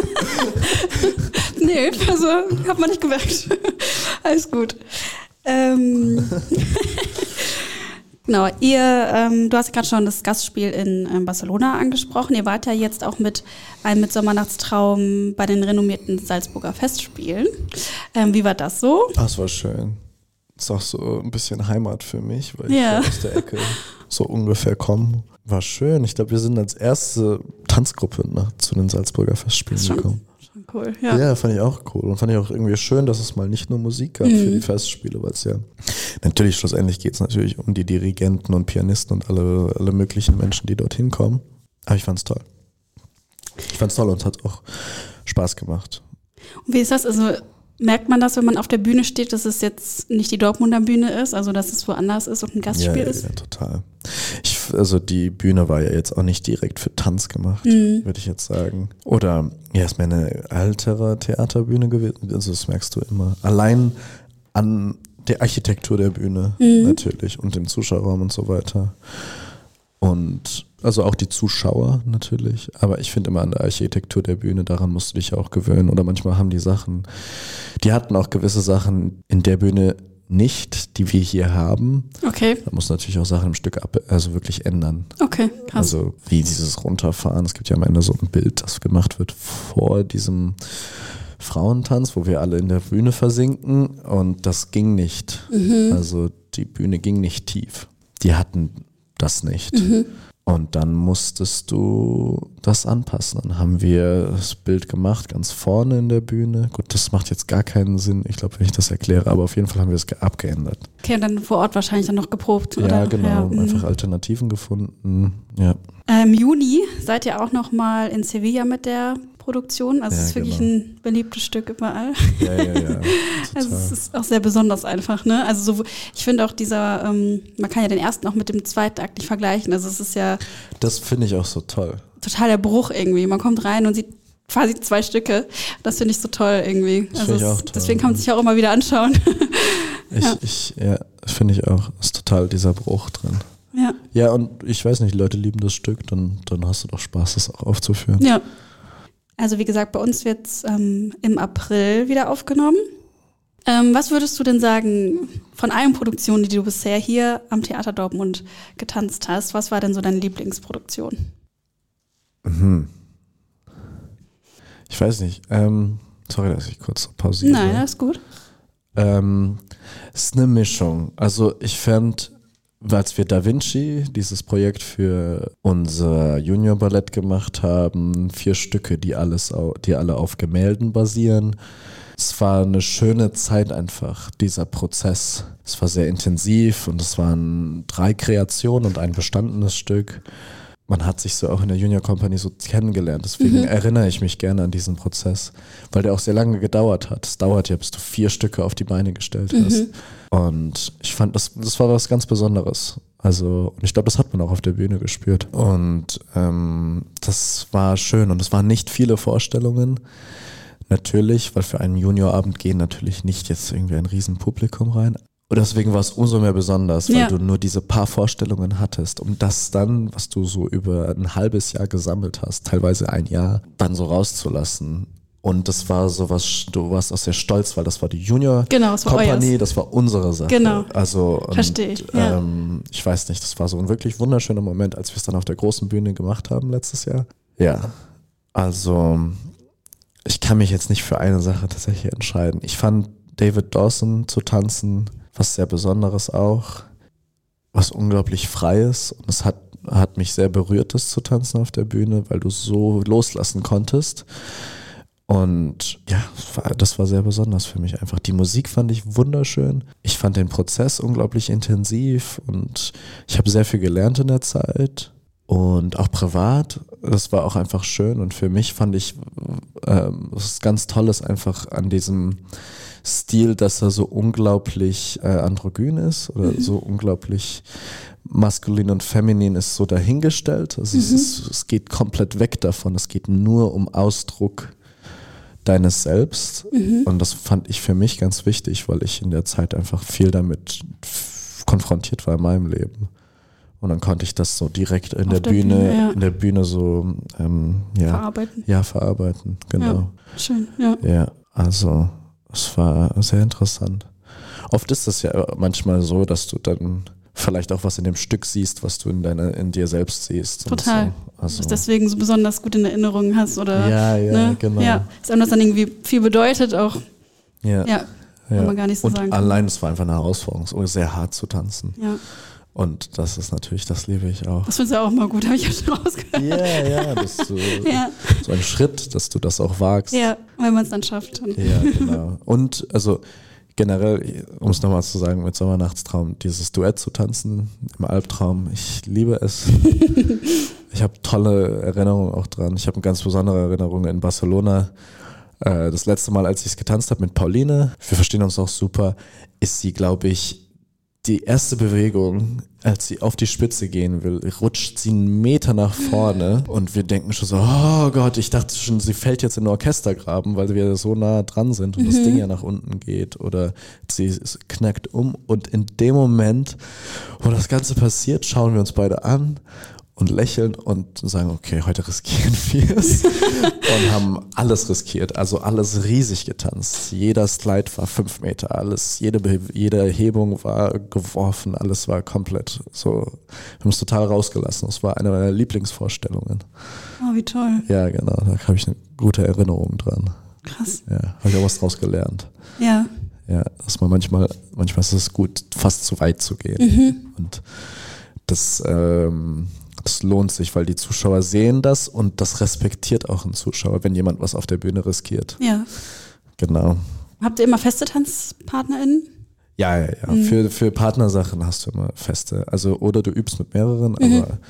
nee, also hat man nicht gemerkt. Alles gut. Ähm, Genau, ihr, ähm, du hast ja gerade schon das Gastspiel in ähm, Barcelona angesprochen. Ihr wart ja jetzt auch mit einem Midsommernachtstraum bei den renommierten Salzburger Festspielen. Ähm, wie war das so? Das war schön. Das ist auch so ein bisschen Heimat für mich, weil Ja. ich ja aus der Ecke so ungefähr komme. War schön. Ich glaube, wir sind als erste Tanzgruppe nach, zu den Salzburger Festspielen Schon, gekommen. schon cool, ja. Ja, fand ich auch cool. Und fand ich auch irgendwie schön, dass es mal nicht nur Musik gab Mhm. für die Festspiele, weil es ja natürlich schlussendlich geht es natürlich um die Dirigenten und Pianisten und alle, alle möglichen Menschen, die dorthin kommen. Aber ich fand's toll. Ich fand's toll und es hat auch Spaß gemacht. Und wie ist das? Also merkt man das, wenn man auf der Bühne steht, dass es jetzt nicht die Dortmunder Bühne ist, also dass es woanders ist und ein Gastspiel ja, ist? Ja, total. Ich, also die Bühne war ja jetzt auch nicht direkt für Tanz gemacht, Mhm. würde ich jetzt sagen. Oder ja, ist mir eine ältere Theaterbühne gewesen, also das merkst du immer. Allein an der Architektur der Bühne Mhm. natürlich und dem Zuschauerraum und so weiter. Und also auch die Zuschauer natürlich, aber ich finde immer an der Architektur der Bühne, daran musst du dich auch gewöhnen. Oder manchmal haben die Sachen, die hatten auch gewisse Sachen in der Bühne nicht, die wir hier haben. Okay, Da muss natürlich auch Sachen im Stück ab, also wirklich ändern. okay, krass. Also wie dieses Runterfahren. Es gibt ja am Ende so ein Bild, das gemacht wird vor diesem Frauentanz, wo wir alle in der Bühne versinken und das ging nicht. Mhm. Also die Bühne ging nicht tief. Die hatten das nicht. Mhm. Und dann musstest du das anpassen. Dann haben wir das Bild gemacht, ganz vorne in der Bühne. Gut, das macht jetzt gar keinen Sinn, ich glaube, wenn ich das erkläre, aber auf jeden Fall haben wir es ge- abgeändert. Okay, und dann vor Ort wahrscheinlich dann noch geprobt, oder? Ja, genau. mhm. Einfach Alternativen gefunden. Ja. Im Juni seid ihr auch noch mal in Sevilla mit der Produktion. Also Ja, es ist wirklich genau. ein beliebtes Stück überall. Ja, ja, ja. Also Total. es ist auch sehr besonders einfach, ne? Also so, ich finde auch dieser, ähm, man kann ja den ersten auch mit dem zweiten Akt nicht vergleichen. Also es ist ja Das finde ich auch so toll. total der Bruch irgendwie. Man kommt rein und sieht quasi zwei Stücke. Das finde ich so toll irgendwie. Das Also finde ich es- auch toll. deswegen kann man sich auch immer wieder anschauen. Ich, Ja. ich, ja, finde ich auch. Ist total dieser Bruch drin. ja. Ja, und ich weiß nicht, Leute lieben das Stück, dann, dann hast du doch Spaß, das auch aufzuführen. Ja. Also wie gesagt, bei uns wird es ähm, im April wieder aufgenommen. Ähm, was würdest du denn sagen von allen Produktionen, die du bisher hier am Theater Dortmund getanzt hast? Was war denn so deine Lieblingsproduktion? Mhm. Ich weiß nicht. Ähm, sorry, dass ich kurz pausiere. Nein, das ist gut. Ähm, es ist eine Mischung. Also ich fand, als wir Da Vinci, dieses Projekt für unser Junior-Ballett gemacht haben, vier Stücke, die alles, au- die alle auf Gemälden basieren. Es war eine schöne Zeit einfach, dieser Prozess. Es war sehr intensiv und es waren drei Kreationen und ein bestandenes Stück. Man hat sich so auch in der Junior Company so kennengelernt. Deswegen Mhm. erinnere ich mich gerne an diesen Prozess, weil der auch sehr lange gedauert hat. Es dauert ja, bis du vier Stücke auf die Beine gestellt hast. Mhm. Und ich fand, das, das war was ganz Besonderes. Also, und ich glaube, das hat man auch auf der Bühne gespürt. Und ähm, das war schön. Und es waren nicht viele Vorstellungen. Natürlich, weil für einen Juniorabend gehen natürlich nicht jetzt irgendwie ein Riesenpublikum rein. Und deswegen war es umso mehr besonders, weil Ja. du nur diese paar Vorstellungen hattest, um das dann, was du so über ein halbes Jahr gesammelt hast, teilweise ein Jahr, dann so rauszulassen. Und das war sowas, du warst auch sehr stolz, weil das war die Junior Genau, es war Company, euers. das war unsere Sache. Genau. Also, und, Verstehe ich, ja. ähm, ich weiß nicht, das war so ein wirklich wunderschöner Moment, als wir es dann auf der großen Bühne gemacht haben letztes Jahr. Ja, also ich kann mich jetzt nicht für eine Sache tatsächlich entscheiden. Ich fand David Dawson zu tanzen was sehr Besonderes auch, was unglaublich Freies, und es hat, hat mich sehr berührt, das zu tanzen auf der Bühne, weil du so loslassen konntest. Und ja, das war sehr besonders für mich einfach. Die Musik fand ich wunderschön. Ich fand den Prozess unglaublich intensiv und ich habe sehr viel gelernt in der Zeit. Und auch privat, das war auch einfach schön. Und für mich fand ich äh, was ganz Tolles einfach an diesem Stil, dass er so unglaublich äh, androgyn ist oder mhm. so unglaublich maskulin und feminin ist, so dahingestellt. Also mhm. es, ist, es geht komplett weg davon. Es geht nur um Ausdruck deines Selbst. Mhm. Und das fand ich für mich ganz wichtig, weil ich in der Zeit einfach viel damit f- konfrontiert war in meinem Leben. Und dann konnte ich das so direkt in der, der Bühne, Bühne ja. in der Bühne so ähm, ja, verarbeiten. Ja, verarbeiten, genau. Ja, schön, ja. Ja, also es war sehr interessant. Oft ist es ja manchmal so, dass du dann vielleicht auch was in dem Stück siehst, was du in deiner, in dir selbst siehst. Total. So. Also. Du es deswegen so besonders gut in Erinnerung hast oder ja, ja, ne? genau. Ja, ist einem das dann irgendwie viel bedeutet, auch ja, ja, kann ja. man gar nicht so und sagen. allein, es war einfach eine Herausforderung, es ist sehr hart zu tanzen. Ja. Und das ist natürlich, das liebe ich auch. Das findest du auch mal gut, habe ich ja schon rausgehört. Ja, ja, das ist so, ja. so ein Schritt, dass du das auch wagst. Ja, wenn man es dann schafft. Dann. Ja, genau. Und also generell, um es nochmal zu sagen, mit Sommernachtstraum, dieses Duett zu tanzen im Albtraum, ich liebe es. Ich habe tolle Erinnerungen auch dran. Ich habe eine ganz besondere Erinnerung in Barcelona. Äh, das letzte Mal, als ich es getanzt habe mit Pauline, wir verstehen uns auch super, ist sie, glaube ich, die erste Bewegung, als sie auf die Spitze gehen will, rutscht sie einen Meter nach vorne und wir denken schon so, oh Gott, ich dachte schon, sie fällt jetzt in den Orchestergraben, weil wir so nah dran sind und mhm. das Ding ja nach unten geht oder sie knackt um und in dem Moment, wo das Ganze passiert, schauen wir uns beide an und lächeln und sagen, okay, heute riskieren wir es und haben alles riskiert, also alles riesig getanzt. Jeder Slide war fünf Meter, alles, jede, jede Hebung war geworfen, alles war komplett so, wir haben es total rausgelassen. Das war eine meiner Lieblingsvorstellungen. Oh, wie toll. Ja, genau, da habe ich eine gute Erinnerung dran. Krass. Ja, habe ich auch was draus gelernt. Ja. Ja, dass man manchmal, manchmal ist es gut, fast zu weit zu gehen. Mhm. Und das, ähm, das lohnt sich, weil die Zuschauer sehen das und das respektiert auch ein Zuschauer, wenn jemand was auf der Bühne riskiert. Ja. Genau. Habt ihr immer feste TanzpartnerInnen? Ja, ja, ja. Mhm. Für, für Partnersachen hast du immer feste. Also, oder du übst mit mehreren, mhm. aber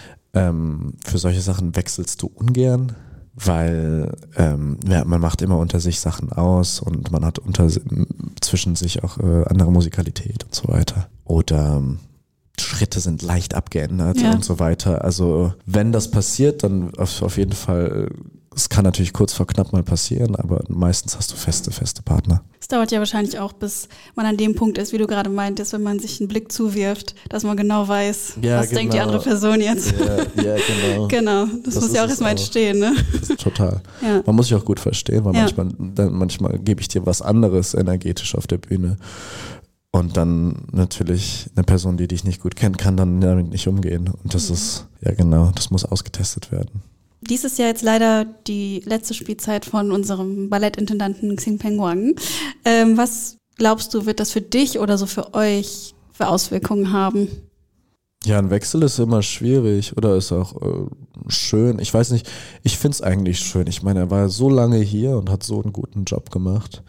ähm, für solche Sachen wechselst du ungern, weil ähm, ja, man macht immer unter sich Sachen aus und man hat unter zwischen sich auch äh, andere Musikalität und so weiter. Oder Schritte sind leicht abgeändert ja. und so weiter. Also wenn das passiert, dann auf, auf jeden Fall, es kann natürlich kurz vor knapp mal passieren, aber meistens hast du feste, feste Partner. Es dauert ja wahrscheinlich auch, bis man an dem Punkt ist, wie du gerade meintest, wenn man sich einen Blick zuwirft, dass man genau weiß, ja, was genau. denkt die andere Person jetzt. Ja, ja genau. Genau, das, das muss ja auch erstmal entstehen. Ne? Das ist total. Ja. Man muss sich auch gut verstehen, weil ja. manchmal, dann, manchmal gebe ich dir was anderes energetisch auf der Bühne. Und dann natürlich eine Person, die dich nicht gut kennt, kann dann damit nicht umgehen. Und das mhm. ist, ja genau, das muss ausgetestet werden. Dies ist ja jetzt leider die letzte Spielzeit von unserem Ballettintendanten Xing Peng Huang. Ähm, was glaubst du, wird das für dich oder so für euch für Auswirkungen haben? Ja, ein Wechsel ist immer schwierig oder ist auch äh, schön. Ich weiß nicht, ich finde es eigentlich schön. Ich meine, er war so lange hier und hat so einen guten Job gemacht.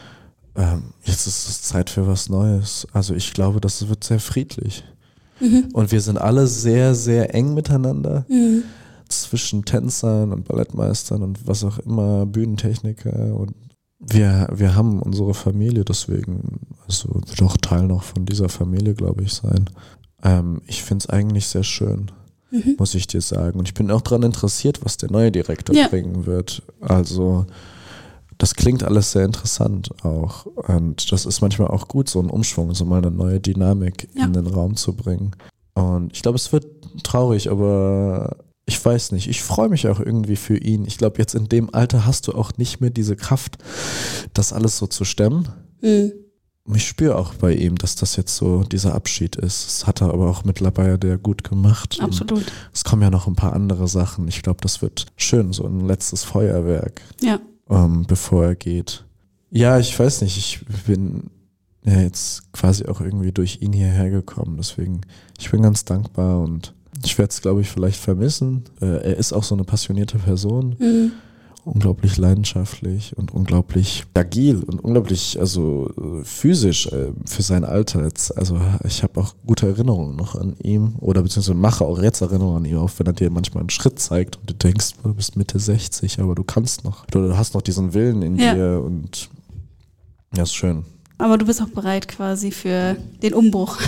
Jetzt ist es Zeit für was Neues. Also ich glaube, das wird sehr friedlich. Mhm. Und wir sind alle sehr, sehr eng miteinander. Mhm. Zwischen Tänzern und Ballettmeistern und was auch immer, Bühnentechniker. Und wir, wir haben unsere Familie, deswegen, also wird auch Teil noch von dieser Familie, glaube ich, sein. Ähm, ich finde es eigentlich sehr schön, mhm. muss ich dir sagen. Und ich bin auch daran interessiert, was der neue Direktor ja. bringen wird. Also das klingt alles sehr interessant auch und das ist manchmal auch gut, so einen Umschwung, so mal eine neue Dynamik ja. in den Raum zu bringen. Und ich glaube, es wird traurig, aber ich weiß nicht, ich freue mich auch irgendwie für ihn. Ich glaube, jetzt in dem Alter hast du auch nicht mehr diese Kraft, das alles so zu stemmen. Mhm. Ich spüre auch bei ihm, dass das jetzt so dieser Abschied ist. Das hat er aber auch mittlerweile gut gemacht. Absolut. Und es kommen ja noch ein paar andere Sachen. Ich glaube, das wird schön, so ein letztes Feuerwerk. Ja. Um, bevor er geht. Ja, ich weiß nicht, ich bin ja jetzt quasi auch irgendwie durch ihn hierher gekommen, deswegen, ich bin ganz dankbar und ich werde es, glaube ich, vielleicht vermissen. Äh, er ist auch so eine passionierte Person, mhm. unglaublich leidenschaftlich und unglaublich agil und unglaublich, also physisch äh, für sein Alter jetzt. Also ich habe auch gute Erinnerungen noch an ihm oder beziehungsweise mache auch jetzt Erinnerungen an ihn auf, wenn er dir manchmal einen Schritt zeigt und du denkst, du bist Mitte sechzig, aber du kannst noch. Du hast noch diesen Willen in ja. dir und ja, ist schön. Aber du bist auch bereit quasi für den Umbruch.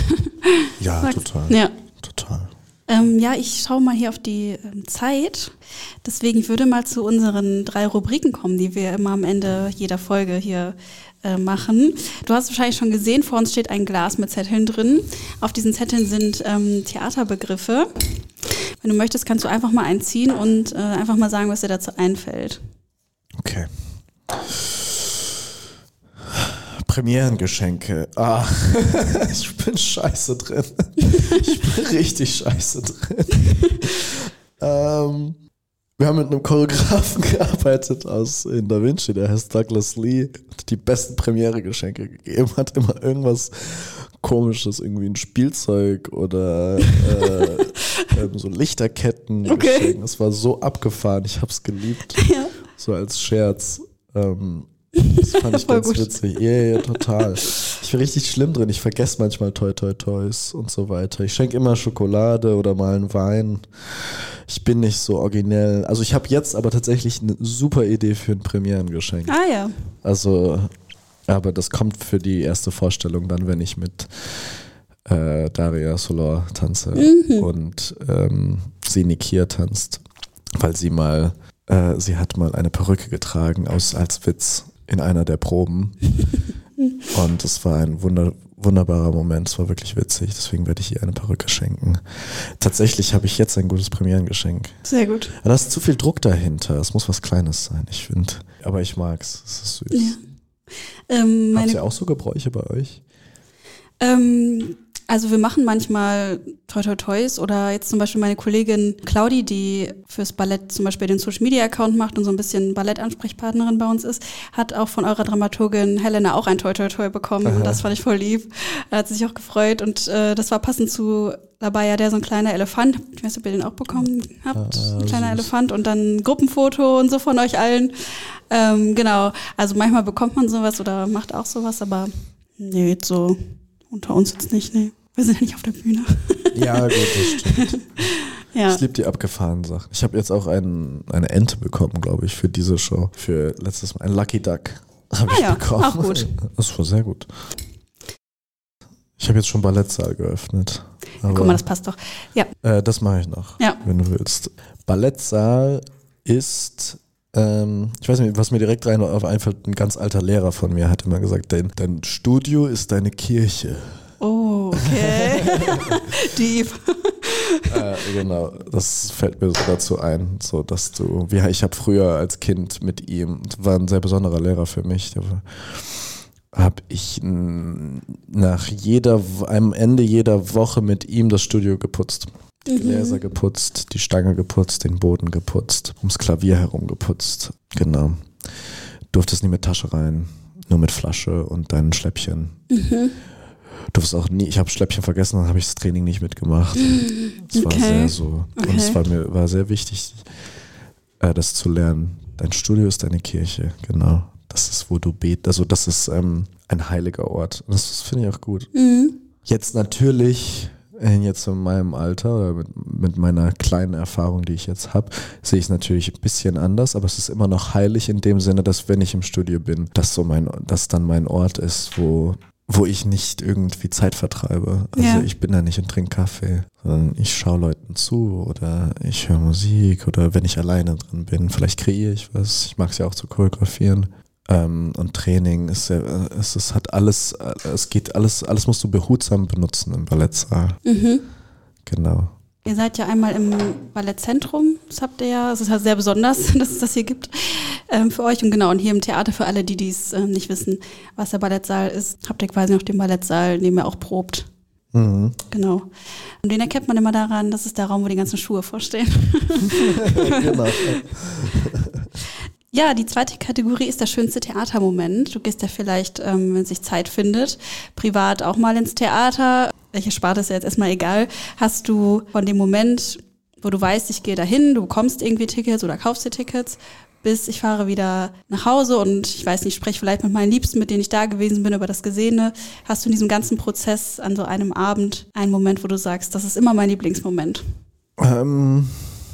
Ja, Sagst. total. Ja. Total. Ähm, ja, ich schaue mal hier auf die ähm, Zeit. Deswegen, ich würde mal zu unseren drei Rubriken kommen, die wir immer am Ende jeder Folge hier äh, machen. Du hast wahrscheinlich schon gesehen, vor uns steht ein Glas mit Zetteln drin. Auf diesen Zetteln sind ähm, Theaterbegriffe. Wenn du möchtest, kannst du einfach mal einziehen und äh, einfach mal sagen, was dir dazu einfällt. Okay. Premierengeschenke. Ah, ich bin scheiße drin. Ich bin richtig scheiße drin. ähm, wir haben mit einem Choreografen gearbeitet aus in Da Vinci, der heißt Douglas Lee, hat die besten Premierengeschenke gegeben, hat immer irgendwas Komisches, irgendwie ein Spielzeug oder äh, ähm, so Lichterketten okay. geschenkt. Das war so abgefahren, ich hab's geliebt. Ja. So als Scherz. Ähm, das fand ich ganz gut. witzig. Ja, yeah, yeah, total. Ich bin richtig schlimm drin. Ich vergesse manchmal Toi Toi Toys und so weiter. Ich schenke immer Schokolade oder mal einen Wein. Ich bin nicht so originell. Also ich habe jetzt aber tatsächlich eine super Idee für ein Premierengeschenk. Ah ja. Also, aber das kommt für die erste Vorstellung dann, wenn ich mit äh, Daria Solor tanze mhm. und ähm, sie Nikir tanzt, weil sie mal, äh, sie hat mal eine Perücke getragen aus als Witz in einer der Proben und es war ein wunder, wunderbarer Moment, es war wirklich witzig, deswegen werde ich ihr eine Perücke schenken. Tatsächlich habe ich jetzt ein gutes Premierengeschenk. Sehr gut. Aber da ist zu viel Druck dahinter, es muss was Kleines sein, ich finde. Aber ich mag's, es ist süß. Ja. Ähm, Habt ihr auch so Gebräuche bei euch? Ähm, also wir machen manchmal Toi Toi Toys oder jetzt zum Beispiel meine Kollegin Claudi, die fürs Ballett zum Beispiel den Social Media Account macht und so ein bisschen Ballettansprechpartnerin bei uns ist, hat auch von eurer Dramaturgin Helena auch ein Toi Toi Toy bekommen. Aha. Und das fand ich voll lieb. Da hat sie sich auch gefreut und äh, das war passend zu Labaya, der so ein kleiner Elefant. Ich weiß nicht, ob ihr den auch bekommen habt. Ah, ein kleiner süß. Elefant und dann ein Gruppenfoto und so von euch allen. Ähm, genau, also manchmal bekommt man sowas oder macht auch sowas, aber nee, jetzt so unter uns jetzt nicht, nee. Wir sind ja nicht auf der Bühne. Ja, gut, das stimmt. Ja. Ich liebe die abgefahrenen Sachen. Ich habe jetzt auch ein, eine Ente bekommen, glaube ich, für diese Show. Für letztes Mal ein Lucky Duck habe ah, ich ja, bekommen. Auch gut. Das war sehr gut. Ich habe jetzt schon Ballettsaal geöffnet. Aber, guck mal, das passt doch. Ja. Äh, das mache ich noch, ja. wenn du willst. Ballettsaal ist... Ähm, ich weiß nicht, was mir direkt rein auf einfällt, ein ganz alter Lehrer von mir hat immer gesagt, dein, dein Studio ist deine Kirche. Oh, okay. Deep. äh, genau, das fällt mir so dazu ein, so dass du, wie ich habe früher als Kind mit ihm, war ein sehr besonderer Lehrer für mich, habe ich nach jeder, am Ende jeder Woche mit ihm das Studio geputzt. Die Gläser mhm. geputzt, die Stange geputzt, den Boden geputzt, ums Klavier herum geputzt. Genau. Durftest nie mit Tasche rein, nur mit Flasche und deinen Schläppchen. Mhm. Durftest auch nie, ich habe Schläppchen vergessen, dann habe ich das Training nicht mitgemacht. Es war okay. sehr so. Okay. Und es war mir war sehr wichtig, äh, das zu lernen. Dein Studio ist deine Kirche, genau. Das ist, wo du betest. Also das ist ähm, ein heiliger Ort. Das, das finde ich auch gut. Mhm. Jetzt natürlich... Jetzt in meinem Alter oder mit, mit meiner kleinen Erfahrung, die ich jetzt habe, sehe ich es natürlich ein bisschen anders, aber es ist immer noch heilig in dem Sinne, dass wenn ich im Studio bin, dass so mein, dass dann mein Ort ist, wo, wo ich nicht irgendwie Zeit vertreibe. Also ja. ich bin da nicht und trinke Kaffee, sondern ich schaue Leuten zu oder ich höre Musik oder wenn ich alleine drin bin, vielleicht kreiere ich was. Ich mag es ja auch zu choreografieren. Ähm, und Training ist ja, es, es hat alles, es geht alles, alles musst du behutsam benutzen im Ballettsaal. Mhm. Genau. Ihr seid ja einmal im Ballettzentrum, das habt ihr ja, es ist ja sehr besonders, dass es das hier gibt ähm, für euch und genau, und hier im Theater für alle, die dies ähm, nicht wissen, was der Ballettsaal ist, habt ihr quasi noch den Ballettsaal, in dem ihr auch probt. Mhm. Genau. Und den erkennt man immer daran, das ist der Raum, wo die ganzen Schuhe vorstehen. Genau. Ja, die zweite Kategorie ist der schönste Theatermoment. Du gehst ja vielleicht, ähm, wenn sich Zeit findet, privat auch mal ins Theater. Welche Sparte ist ja jetzt erstmal egal. Hast du von dem Moment, wo du weißt, ich gehe dahin, du bekommst irgendwie Tickets oder kaufst dir Tickets, bis ich fahre wieder nach Hause und ich weiß nicht, spreche vielleicht mit meinen Liebsten, mit denen ich da gewesen bin, über das Gesehene. Hast du in diesem ganzen Prozess an so einem Abend einen Moment, wo du sagst, das ist immer mein Lieblingsmoment? Ähm...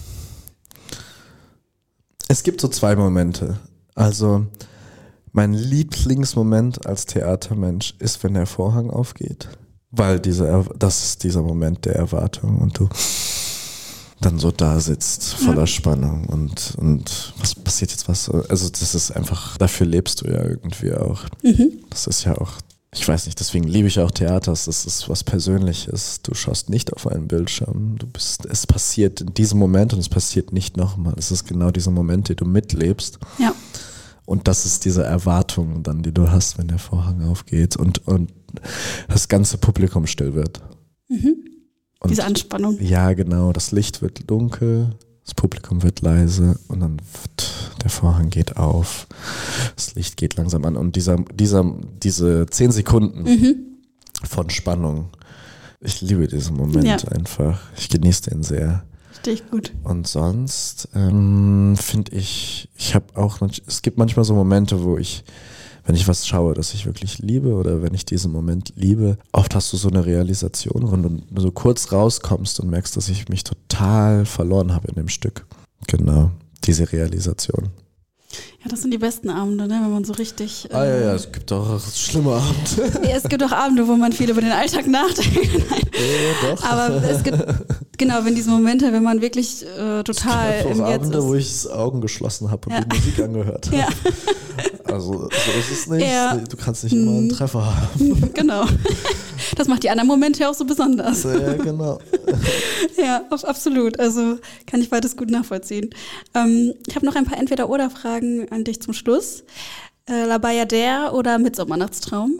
Es gibt so zwei Momente. Also mein Lieblingsmoment als Theatermensch ist, wenn der Vorhang aufgeht. Weil diese, das ist dieser Moment der Erwartung und du dann so da sitzt, voller ja. Spannung und, und was passiert jetzt was? Also das ist einfach, dafür lebst du ja irgendwie auch. Mhm. Das ist ja auch, ich weiß nicht, deswegen liebe ich auch Theater, das ist was Persönliches. Du schaust nicht auf einen Bildschirm, du bist, es passiert in diesem Moment und es passiert nicht nochmal. Es ist genau dieser Moment, den du mitlebst. Ja. Und das ist diese Erwartung dann, die du hast, wenn der Vorhang aufgeht und, und das ganze Publikum still wird. Mhm. Und diese Anspannung. Ja, genau. Das Licht wird dunkel, das Publikum wird leise und dann wird, der Vorhang geht auf, das Licht geht langsam an und dieser, dieser, diese zehn Sekunden mhm. von Spannung, ich liebe diesen Moment ja. einfach. Ich genieße den sehr. Richtig gut. Und sonst ähm, finde ich, ich habe auch, es gibt manchmal so Momente, wo ich, wenn ich was schaue, das ich wirklich liebe oder wenn ich diesen Moment liebe, oft hast du so eine Realisation, wenn du so kurz rauskommst und merkst, dass ich mich total verloren habe in dem Stück. Genau, diese Realisation. Ja, das sind die besten Abende, ne? Wenn man so richtig... Äh ah ja, ja, es gibt auch schlimme Abende. Ja, es gibt auch Abende, wo man viel über den Alltag nachdenkt. Ja, doch. Aber es gibt, genau, wenn diese Momente, wenn man wirklich äh, total es gibt im auch Jetzt Abende, ist. wo ich das Augen geschlossen habe und ja. die Musik angehört habe. Ja. Also so ist es nicht. Ja. Du kannst nicht immer einen Treffer haben. Genau. Das macht die anderen Momente ja auch so besonders. Ja, genau. Ja, absolut. Also kann ich beides gut nachvollziehen. Ähm, ich habe noch ein paar Entweder-Oder-Fragen an dich zum Schluss. Äh, La Bayadère oder Midsommernachtstraum?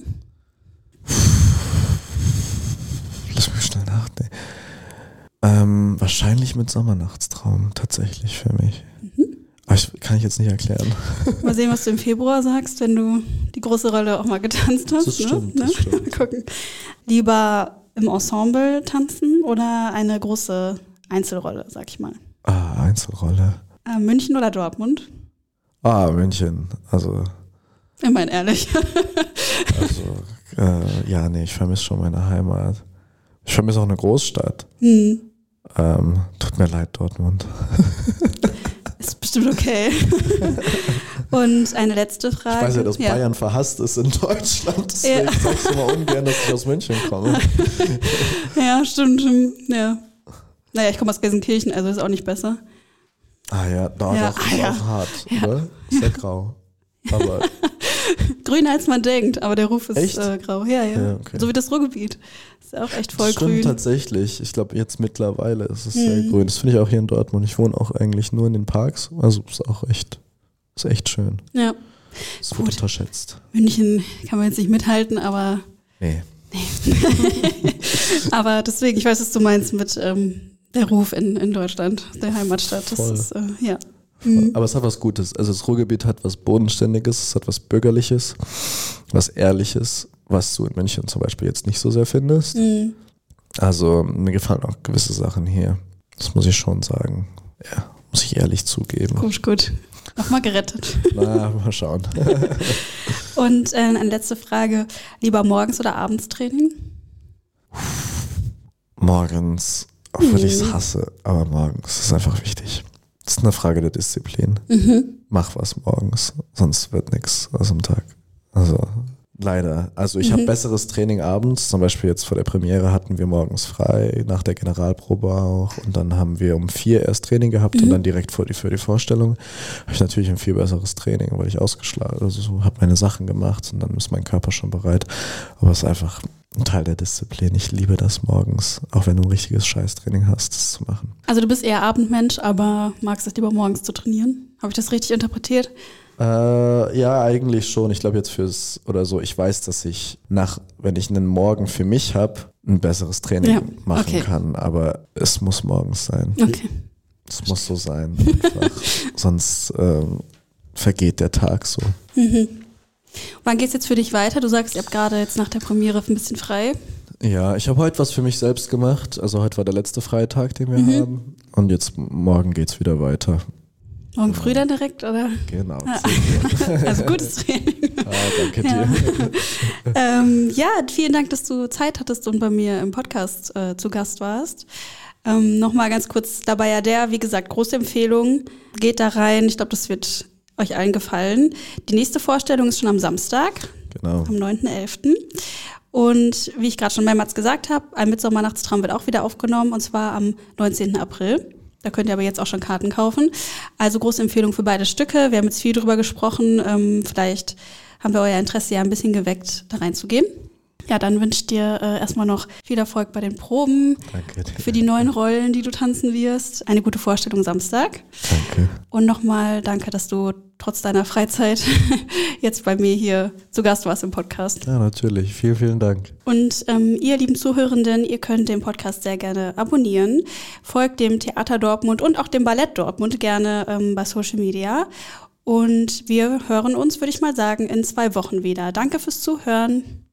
Lass mich schnell nachdenken. Ähm, wahrscheinlich Midsommernachtstraum tatsächlich für mich. Mhm. Aber ich, kann ich jetzt nicht erklären. Mal sehen, was du im Februar sagst, wenn du die große Rolle auch mal getanzt hast. Das stimmt, ne? das stimmt. Mal gucken. Lieber im Ensemble tanzen oder eine große Einzelrolle, sag ich mal? Ah, Einzelrolle. Äh, München oder Dortmund? Ah, München. Also. Immerhin ehrlich. Also, äh, ja, nee, ich vermisse schon meine Heimat. Ich vermisse auch eine Großstadt. Hm. Ähm, tut mir leid, Dortmund. Ist bestimmt okay. Und eine letzte Frage. Ich weiß ja, dass ja. Bayern verhasst ist in Deutschland, deswegen ja. sagst du mal ungern, dass ich aus München komme. Ja, stimmt. Ja. Naja, ich komme aus Gelsenkirchen, also ist auch nicht besser. Ah ja, da ja. doch, ist ah, ja. auch hart, ja. oder? Ist ja grau. Aber grüner als man denkt, aber der Ruf ist äh, grau. Ja, ja. ja okay. So wie das Ruhrgebiet. Ist ja auch echt voll das stimmt grün. Tatsächlich. Ich glaube, jetzt mittlerweile ist es hm. sehr grün. Das finde ich auch hier in Dortmund. Ich wohne auch eigentlich nur in den Parks. Also ist auch echt, ist echt schön. Ja. Es Gut. wird unterschätzt. München kann man jetzt nicht mithalten, aber. Nee. Nee. Aber deswegen, ich weiß, was du meinst mit ähm, der Ruf in, in Deutschland, der Heimatstadt. Das Voll. ist, äh, ja. Mhm. Aber es hat was Gutes. Also das Ruhrgebiet hat was Bodenständiges, es hat was Bürgerliches, was Ehrliches, was du in München zum Beispiel jetzt nicht so sehr findest. Mhm. Also mir gefallen auch gewisse Sachen hier. Das muss ich schon sagen. Ja, muss ich ehrlich zugeben. Gut, gut. Nochmal gerettet. Na, mal schauen. Und äh, eine letzte Frage. Lieber morgens oder abends Training? Morgens, obwohl ich es hasse, aber morgens ist einfach wichtig. Das ist eine Frage der Disziplin. Mhm. Mach was morgens, sonst wird nichts aus dem Tag. Also leider. Also ich mhm. habe besseres Training abends. Zum Beispiel jetzt vor der Premiere hatten wir morgens frei, nach der Generalprobe auch. Und dann haben wir um vier erst Training gehabt mhm. und dann direkt vor die, für die Vorstellung habe ich natürlich ein viel besseres Training, weil ich ausgeschlagen, also so, habe meine Sachen gemacht und dann ist mein Körper schon bereit. Aber es ist einfach ein Teil der Disziplin. Ich liebe das morgens, auch wenn du ein richtiges Scheißtraining hast, das zu machen. Also du bist eher Abendmensch, aber magst es lieber morgens zu trainieren? Habe ich das richtig interpretiert? Äh, ja, eigentlich schon. Ich glaube jetzt fürs, oder so, ich weiß, dass ich nach, wenn ich einen Morgen für mich habe, ein besseres Training ja, machen okay. kann. Aber es muss morgens sein. Okay. Es muss so sein. Einfach. Sonst ähm, vergeht der Tag so. Mhm. Wann geht's jetzt für dich weiter? Du sagst, ihr habt gerade jetzt nach der Premiere ein bisschen frei. Ja, ich habe heute was für mich selbst gemacht. Also heute war der letzte Freitag, den wir mhm. haben. Und jetzt morgen geht's wieder weiter. Morgen früh dann direkt, oder? Genau. Ah. Also gutes Training. Ah, danke dir. Ja. ähm, ja, vielen Dank, dass du Zeit hattest und bei mir im Podcast äh, zu Gast warst. Ähm, Nochmal ganz kurz dabei, ja der, wie gesagt, große Empfehlung. Geht da rein, ich glaube, das wird euch allen gefallen. Die nächste Vorstellung ist schon am Samstag, genau. am neunten elften Und wie ich gerade schon mehrmals gesagt habe, ein Midsommernachtstraum wird auch wieder aufgenommen, und zwar am neunzehnten April. Da könnt ihr aber jetzt auch schon Karten kaufen. Also große Empfehlung für beide Stücke. Wir haben jetzt viel drüber gesprochen. Ähm, vielleicht haben wir euer Interesse ja ein bisschen geweckt, da reinzugehen. Ja, dann wünsche ich dir äh, erstmal noch viel Erfolg bei den Proben. Danke dir. Für die neuen Rollen, die du tanzen wirst. Eine gute Vorstellung Samstag. Danke. Und nochmal danke, dass du trotz deiner Freizeit jetzt bei mir hier zu Gast warst im Podcast. Ja, natürlich. Vielen, vielen Dank. Und ähm, ihr lieben Zuhörenden, ihr könnt den Podcast sehr gerne abonnieren. Folgt dem Theater Dortmund und auch dem Ballett Dortmund gerne ähm, bei Social Media. Und wir hören uns, würde ich mal sagen, in zwei Wochen wieder. Danke fürs Zuhören.